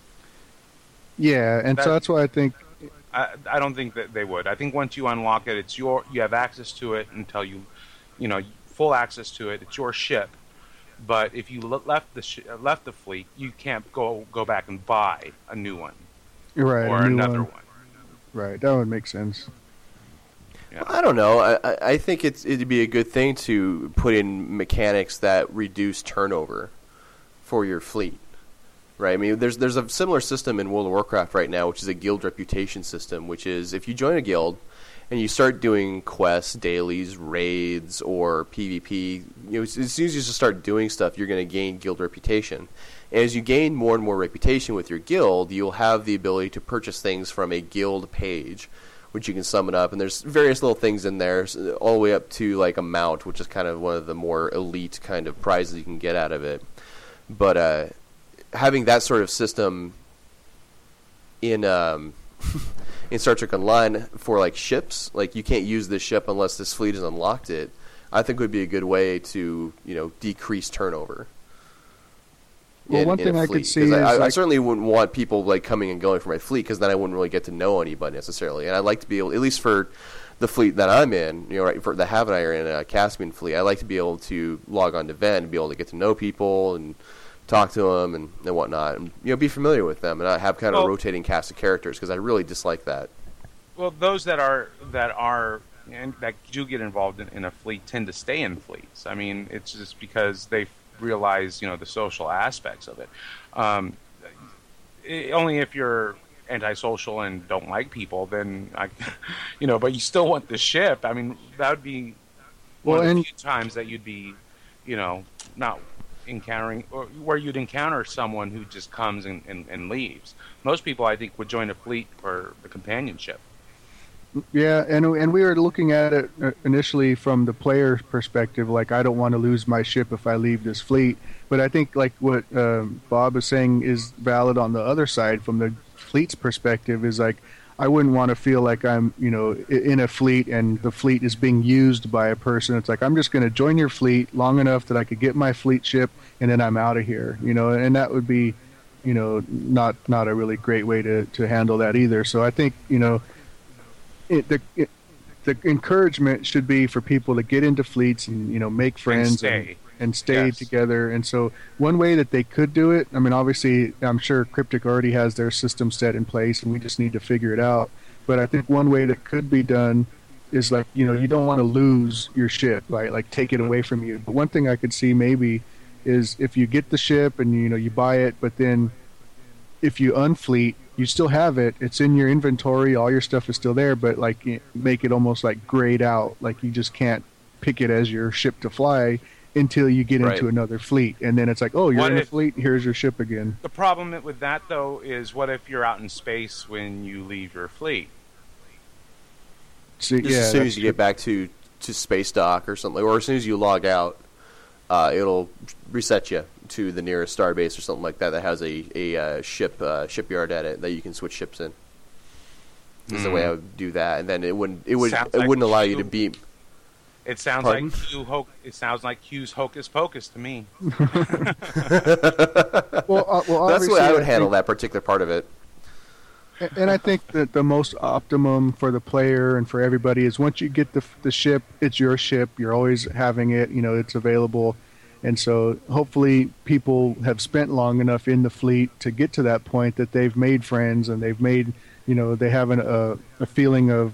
Yeah, and so that's why I think. I don't think that they would. I think once you unlock it, you have access to it until full access to it. It's your ship. But if you left the fleet, you can't go back and buy a new one, right? Or another one. Right, that would make sense. Yeah. I don't know. I think it'd be a good thing to put in mechanics that reduce turnover for your fleet, right? I mean, there's a similar system in World of Warcraft right now, which is a guild reputation system, which is if you join a guild and you start doing quests, dailies, raids, or PvP, as soon as you just start doing stuff, you're going to gain guild reputation. And as you gain more and more reputation with your guild, you'll have the ability to purchase things from a guild page, which you can summon up. And there's various little things in there, all the way up to like a mount, which is kind of one of the more elite kind of prizes you can get out of it. But having that sort of system in Star Trek Online for like ships, like you can't use this ship unless this fleet has unlocked it, I think would be a good way to decrease turnover. Well, one thing I could see is I certainly wouldn't want people like coming and going for my fleet, because then I wouldn't really get to know anybody necessarily. And I'd like to be able, at least for the fleet that I'm in, right, for the Hav and I are in a Caspian fleet, I like to be able to log on to Ven and be able to get to know people and talk to them and whatnot, and be familiar with them, and I have kind of a rotating cast of characters, because I really dislike that. Well, those that and that do get involved in a fleet tend to stay in fleets. I mean, it's just because they realize the social aspects of it. Only if you're antisocial and don't like people, then but you still want the ship. I mean, that would be one of the few times that you'd be not encountering, or where you'd encounter someone who just comes and leaves. Most people, I think, would join a fleet for the companionship. Yeah, and we were looking at it initially from the player perspective, like I don't want to lose my ship if I leave this fleet. But I think like what Bob is saying is valid on the other side from the fleet's perspective, is like I wouldn't want to feel like I'm in a fleet and the fleet is being used by a person. It's like I'm just going to join your fleet long enough that I could get my fleet ship and then I'm out of here, and that would be not a really great way to handle that either. So I think the encouragement should be for people to get into fleets and make friends and stay Yes. together. And so one way that they could do it, I mean, obviously, I'm sure Cryptic already has their system set in place, and we just need to figure it out. But I think one way that could be done is like, you don't want to lose your ship, right? Like take it away from you. But one thing I could see maybe is if you get the ship and you buy it, but then if you unfleet, you still have it. It's in your inventory. All your stuff is still there, but like make it almost like grayed out. Like you just can't pick it as your ship to fly until you get into another fleet. And then it's like, oh, you're in the fleet. Here's your ship again. The problem with that, though, is what if you're out in space when you leave your fleet? So, Just as soon as you get back to space dock or something, or as soon as you log out, it'll reset you to the nearest starbase or something like that has a shipyard at it that you can switch ships in. Is the way I would do that, and then it wouldn't allow you to beam. It sounds Pardon? it sounds like Q's hocus pocus to me. well, That's the way I would handle that particular part of it. And I think that the most optimum for the player and for everybody is once you get the ship, it's your ship. You're always having it. It's available. And so hopefully people have spent long enough in the fleet to get to that point that they've made friends and they've made, they have a feeling of,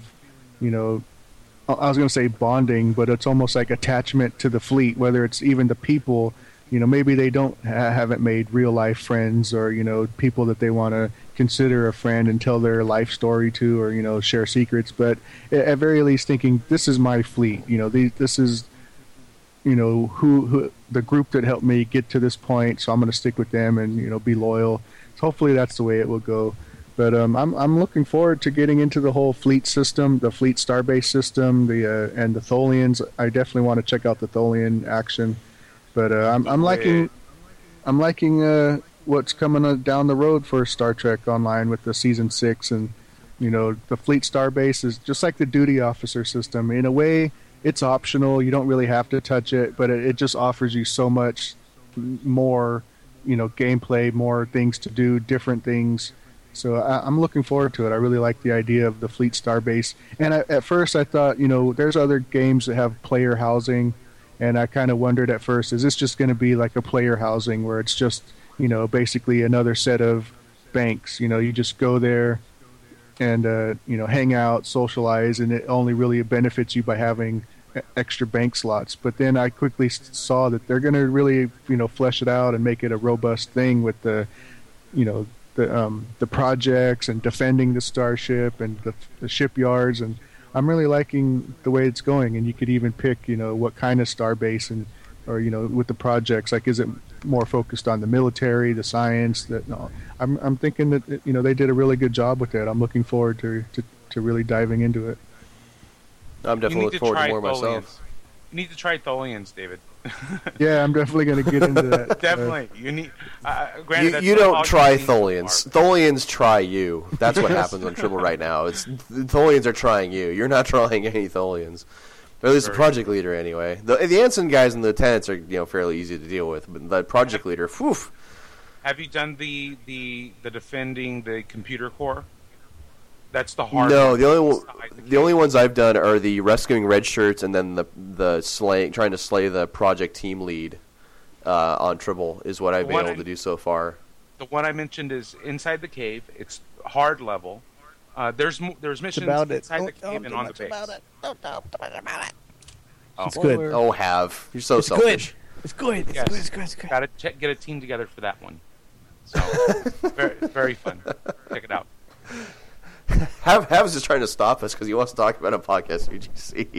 I was going to say bonding, but it's almost like attachment to the fleet, whether it's even the people, maybe they haven't made real life friends or, people that they want to consider a friend and tell their life story to or, share secrets. But at very least thinking, this is my fleet, this is, who the group that helped me get to this point. So I'm going to stick with them and, be loyal. So hopefully that's the way it will go. But I'm looking forward to getting into the whole fleet system, the fleet starbase system, and the Tholians. I definitely want to check out the Tholian action. But I'm liking what's coming down the road for Star Trek Online with the season 6, and the fleet starbase is just like the duty officer system. In a way, it's optional. You don't really have to touch it, but it just offers you so much more, gameplay, more things to do, different things. So I'm looking forward to it. I really like the idea of the fleet starbase. And at first I thought, there's other games that have player housing, and I kind of wondered at first, is this just going to be like a player housing where it's just, basically another set of banks? You just go there and, hang out, socialize, and it only really benefits you by having extra bank slots. But then I quickly saw that they're going to really, flesh it out and make it a robust thing with the projects and defending the starship and the shipyards, and I'm really liking the way it's going. And you could even pick, what kind of starbase or with the projects, like is it more focused on the military, the science? I'm thinking that they did a really good job with it. I'm looking forward to really diving into it. I'm definitely looking forward to more myself. You need to try Tholians, David. Yeah, I'm definitely going to get into that. Definitely. You need. Granted, You don't try Tholians. Tholians try you. That's what happens on Tribble right now. The Tholians are trying you. You're not trying any Tholians. Or at least the project leader, anyway. The ensign guys and the lieutenants are fairly easy to deal with, but the project leader, whew. Have you done the defending the computer core? That's the hard. No, one. the only ones I've done are the rescuing red shirts and then trying to slay the project team lead on Tribble is what I've been able to do so far. The one I mentioned is inside the cave. It's hard level. There's missions inside the cave and on the base. Don't talk about it. It's good. Oh, you're so selfish. It's good. Yes. It's good. Got to get a team together for that one. So very, very fun. Check it out. Hav's just trying to stop us because he wants to talk about a podcast UGC.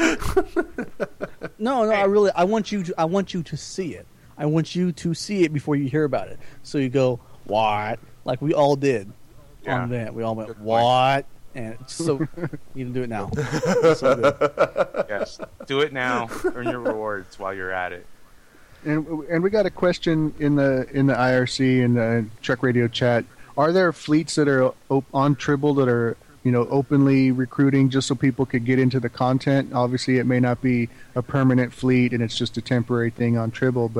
No, I want you to see it. I want you to see it before you hear about it. So you go, what? Like we all did on that. We all went, what? And so you can do it now. It's so good. Yes, do it now. Earn your rewards while you're at it. And we got a question in the IRC and the Trek Radio chat. Are there fleets that are on Tribble that are openly recruiting just so people could get into the content? Obviously, it may not be a permanent fleet and it's just a temporary thing on Tribble, but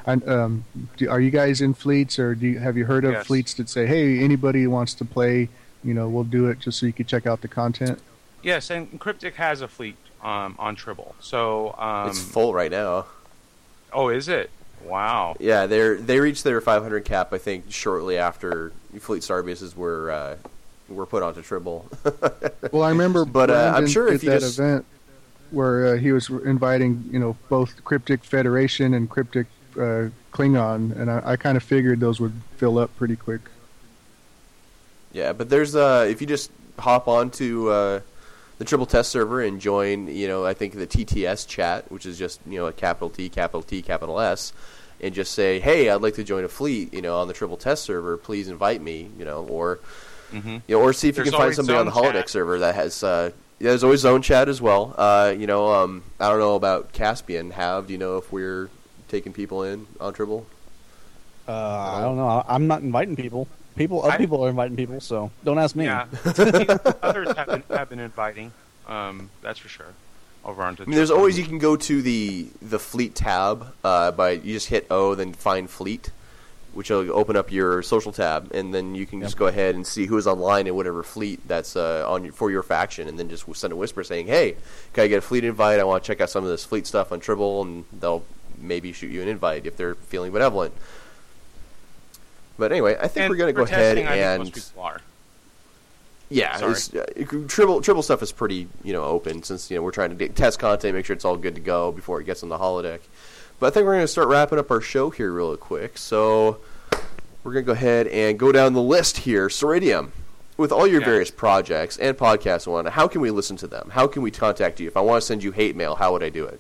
Are you guys in fleets, or have you heard of Yes. fleets that say, "Hey, anybody who wants to play, we'll do it," just so you can check out the content? Yes, and Cryptic has a fleet on Tribble. So It's full right now. oh, is it? Wow. Yeah, they reached their 500 cap, I think, shortly after Fleet Starbases were put onto Tribble. Well, I remember, But, I'm Brandon sure if did you that just- event where he was inviting, both Cryptic Federation and Cryptic Klingon, and I kind of figured those would fill up pretty quick. Yeah, but there's if you just hop onto the Tribble test server and join, I think the TTS chat, which is just a capital T, capital S, and just say, hey, I'd like to join a fleet, on the Tribble test server. Please invite me, or or see if you There's can find always somebody on the zone holodeck chat. server that has. There's always zone chat as well. I don't know about Caspian. Do you know if we're taking people in on Tribble? I don't know. I'm not inviting people. Other people are inviting people, so don't ask me. Yeah. Others have been inviting. That's for sure. Over onto. I mean, there's always you can go to the fleet tab by you just hit O, then find fleet, which will open up your social tab, and then you can just go ahead and see who is online in whatever fleet that's for your faction, and then just send a whisper saying, "Hey, can I get a fleet invite? I want to check out some of this fleet stuff on Tribble," and they'll maybe shoot you an invite if they're feeling benevolent. But anyway, I think we're going to go ahead testing, I think and most people are. yeah, Sorry. Tribble stuff is pretty open since we're trying to test content, make sure it's all good to go before it gets on the holodeck. But I think we're going to start wrapping up our show here real quick. So we're going to go ahead and go down the list here. Ceridium, with all your various projects and podcasts and whatnot, how can we listen to them? How can we contact you? If I want to send you hate mail, how would I do it?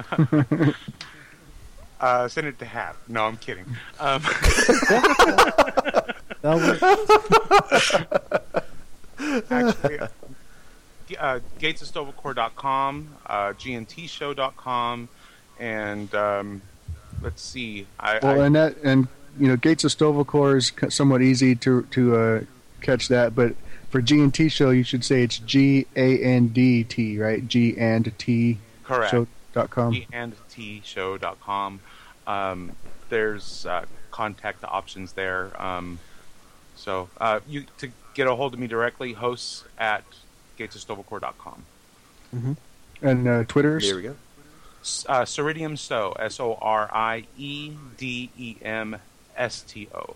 Send it to Hap. No, I'm kidding. Actually, gatesofstovacore.com, gntshow.com, and let's see. Gates of Stovacore is somewhat easy to catch that, but for G&T show, you should say it's GANDT, right? G&T Correct. show.com. gntshow.com. There's contact options there. So you to get a hold of me directly, hosts at gatesofstovacore.com. And Twitter's? There we go. Ceridium Sto, SORIEDEMSTO.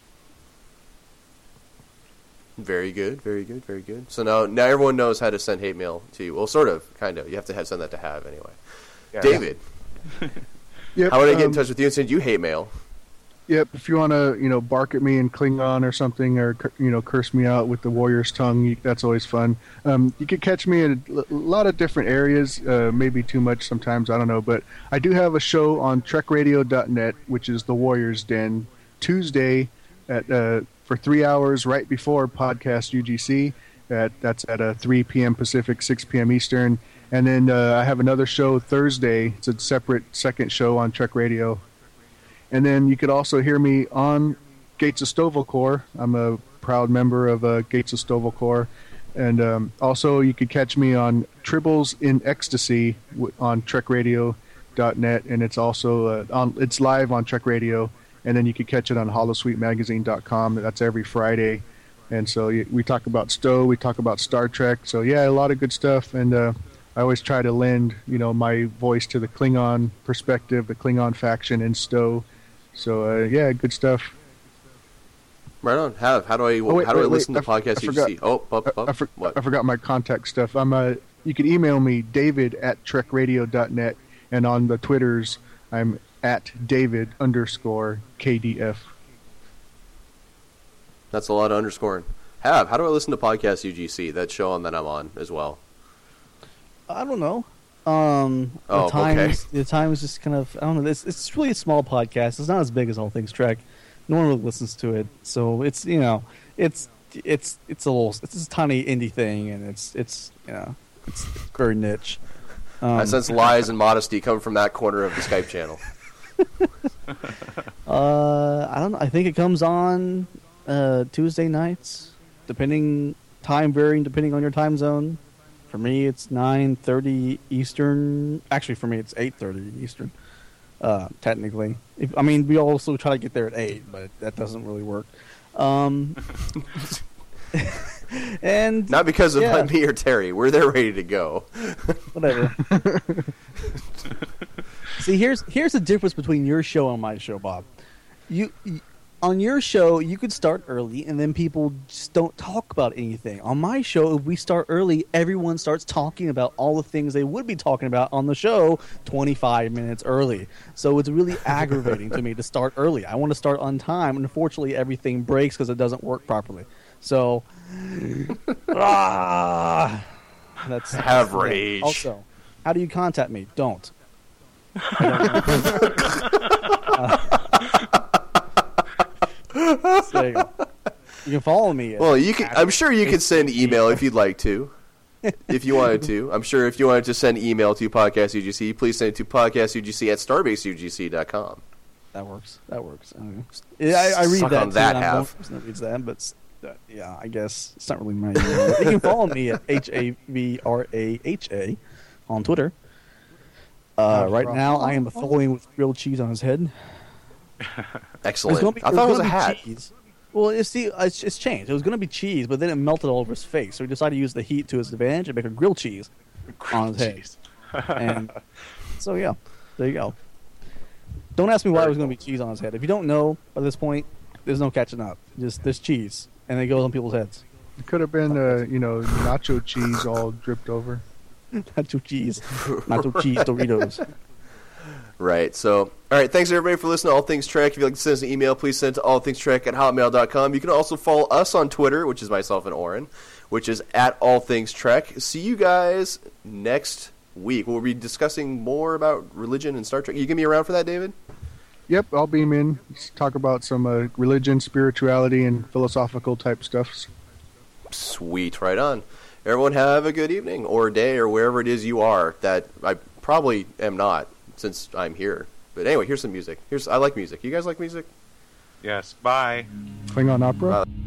Very good, very good, very good. So now everyone knows how to send hate mail to you. Well, sort of, kind of. You have to send that to Have anyway. Yeah. David, Yep, how would I get in touch with you and send you hate mail? Yep, if you want to, bark at me in Klingon or something, or curse me out with the warrior's tongue, that's always fun. You can catch me in a lot of different areas, maybe too much sometimes, I don't know. But I do have a show on TrekRadio.net, which is the Warrior's Den, Tuesday for 3 hours right before podcast UGC. That's at 3 p.m. Pacific, 6 p.m. Eastern. And then I have another show Thursday. It's a separate second show on Trek Radio. And then you could also hear me on Gates of Stovacore. I'm a proud member of Gates of Stovacore. And also you could catch me on Tribbles in Ecstasy on TrekRadio.net. And it's also it's live on Trek Radio. And then you could catch it on HoloSuiteMagazine.com. That's every Friday. And so we talk about Stowe, we talk about Star Trek. So yeah, a lot of good stuff. And I always try to lend, my voice to the Klingon perspective, the Klingon faction in Stowe. So yeah, good stuff. Right on. How do I listen to podcasts UGC? I forgot my contact stuff. You can email me, David@TrekRadio.net, and on the Twitters, I'm at David_KDF. That's a lot of underscoring. How do I listen to podcast UGC? That show that I'm on as well. I don't know. Okay. The time is just kind of, I don't know. It's really a small podcast. It's not as big as All Things Trek. No one really listens to it, so it's it's a tiny indie thing, and it's very niche. I sense lies and modesty come from that corner of the Skype channel. I don't know. I think it comes on Tuesday nights, varying depending on your time zone. For me, it's 9:30 Eastern. Actually, for me, it's 8:30 Eastern. technically. We also try to get there at 8, but that doesn't really work. And not because of me or Terry. We're there ready to go. Whatever. See, here's the difference between your show and my show, Bob. You on your show, you could start early, and then people just don't talk about anything. On my show, if we start early, everyone starts talking about all the things they would be talking about on the show 25 minutes early. So it's really aggravating to me to start early. I want to start on time, and unfortunately, everything breaks because it doesn't work properly. So, that's have rage. Also, how do you contact me? Don't. There you go. You can follow me. Well, you can. I'm sure you could send email if you'd like to. If you wanted to. I'm sure if you wanted to send email to Podcast UGC, please send it to podcastugc@starbaseugc.com. That works. I read Suck that. on that, too, Half. Reads that, but yeah, I guess it's not really my email. You can follow me at HAVRAHA on Twitter. Right now, I am following with grilled cheese on his head. Excellent. I thought it was a hat. Cheese. Well, it's changed. It was going to be cheese, but then it melted all over his face. So he decided to use the heat to his advantage and make a grilled cheese on his head. And so yeah, there you go. Don't ask me why it was going to be cheese on his head. If you don't know by this point, there's no catching up. Just there's cheese, and it goes on people's heads. It could have been, nacho cheese all dripped over. Nacho cheese, Doritos. Right. So, all right. Thanks everybody for listening to All Things Trek. If you'd like to send us an email, please send it to allthingstrek@hotmail.com. You can also follow us on Twitter, which is myself and Oren, which is @allthingstrek. See you guys next week. We'll be discussing more about religion and Star Trek. You gonna be around for that, David? Yep, I'll beam in. Let's talk about some religion, spirituality, and philosophical type stuffs. Sweet. Right on. Everyone have a good evening or day or wherever it is you are. That I probably am not, since I'm here. But anyway, here's some music. I like music. You guys like music? Yes. Bye. Klingon opera?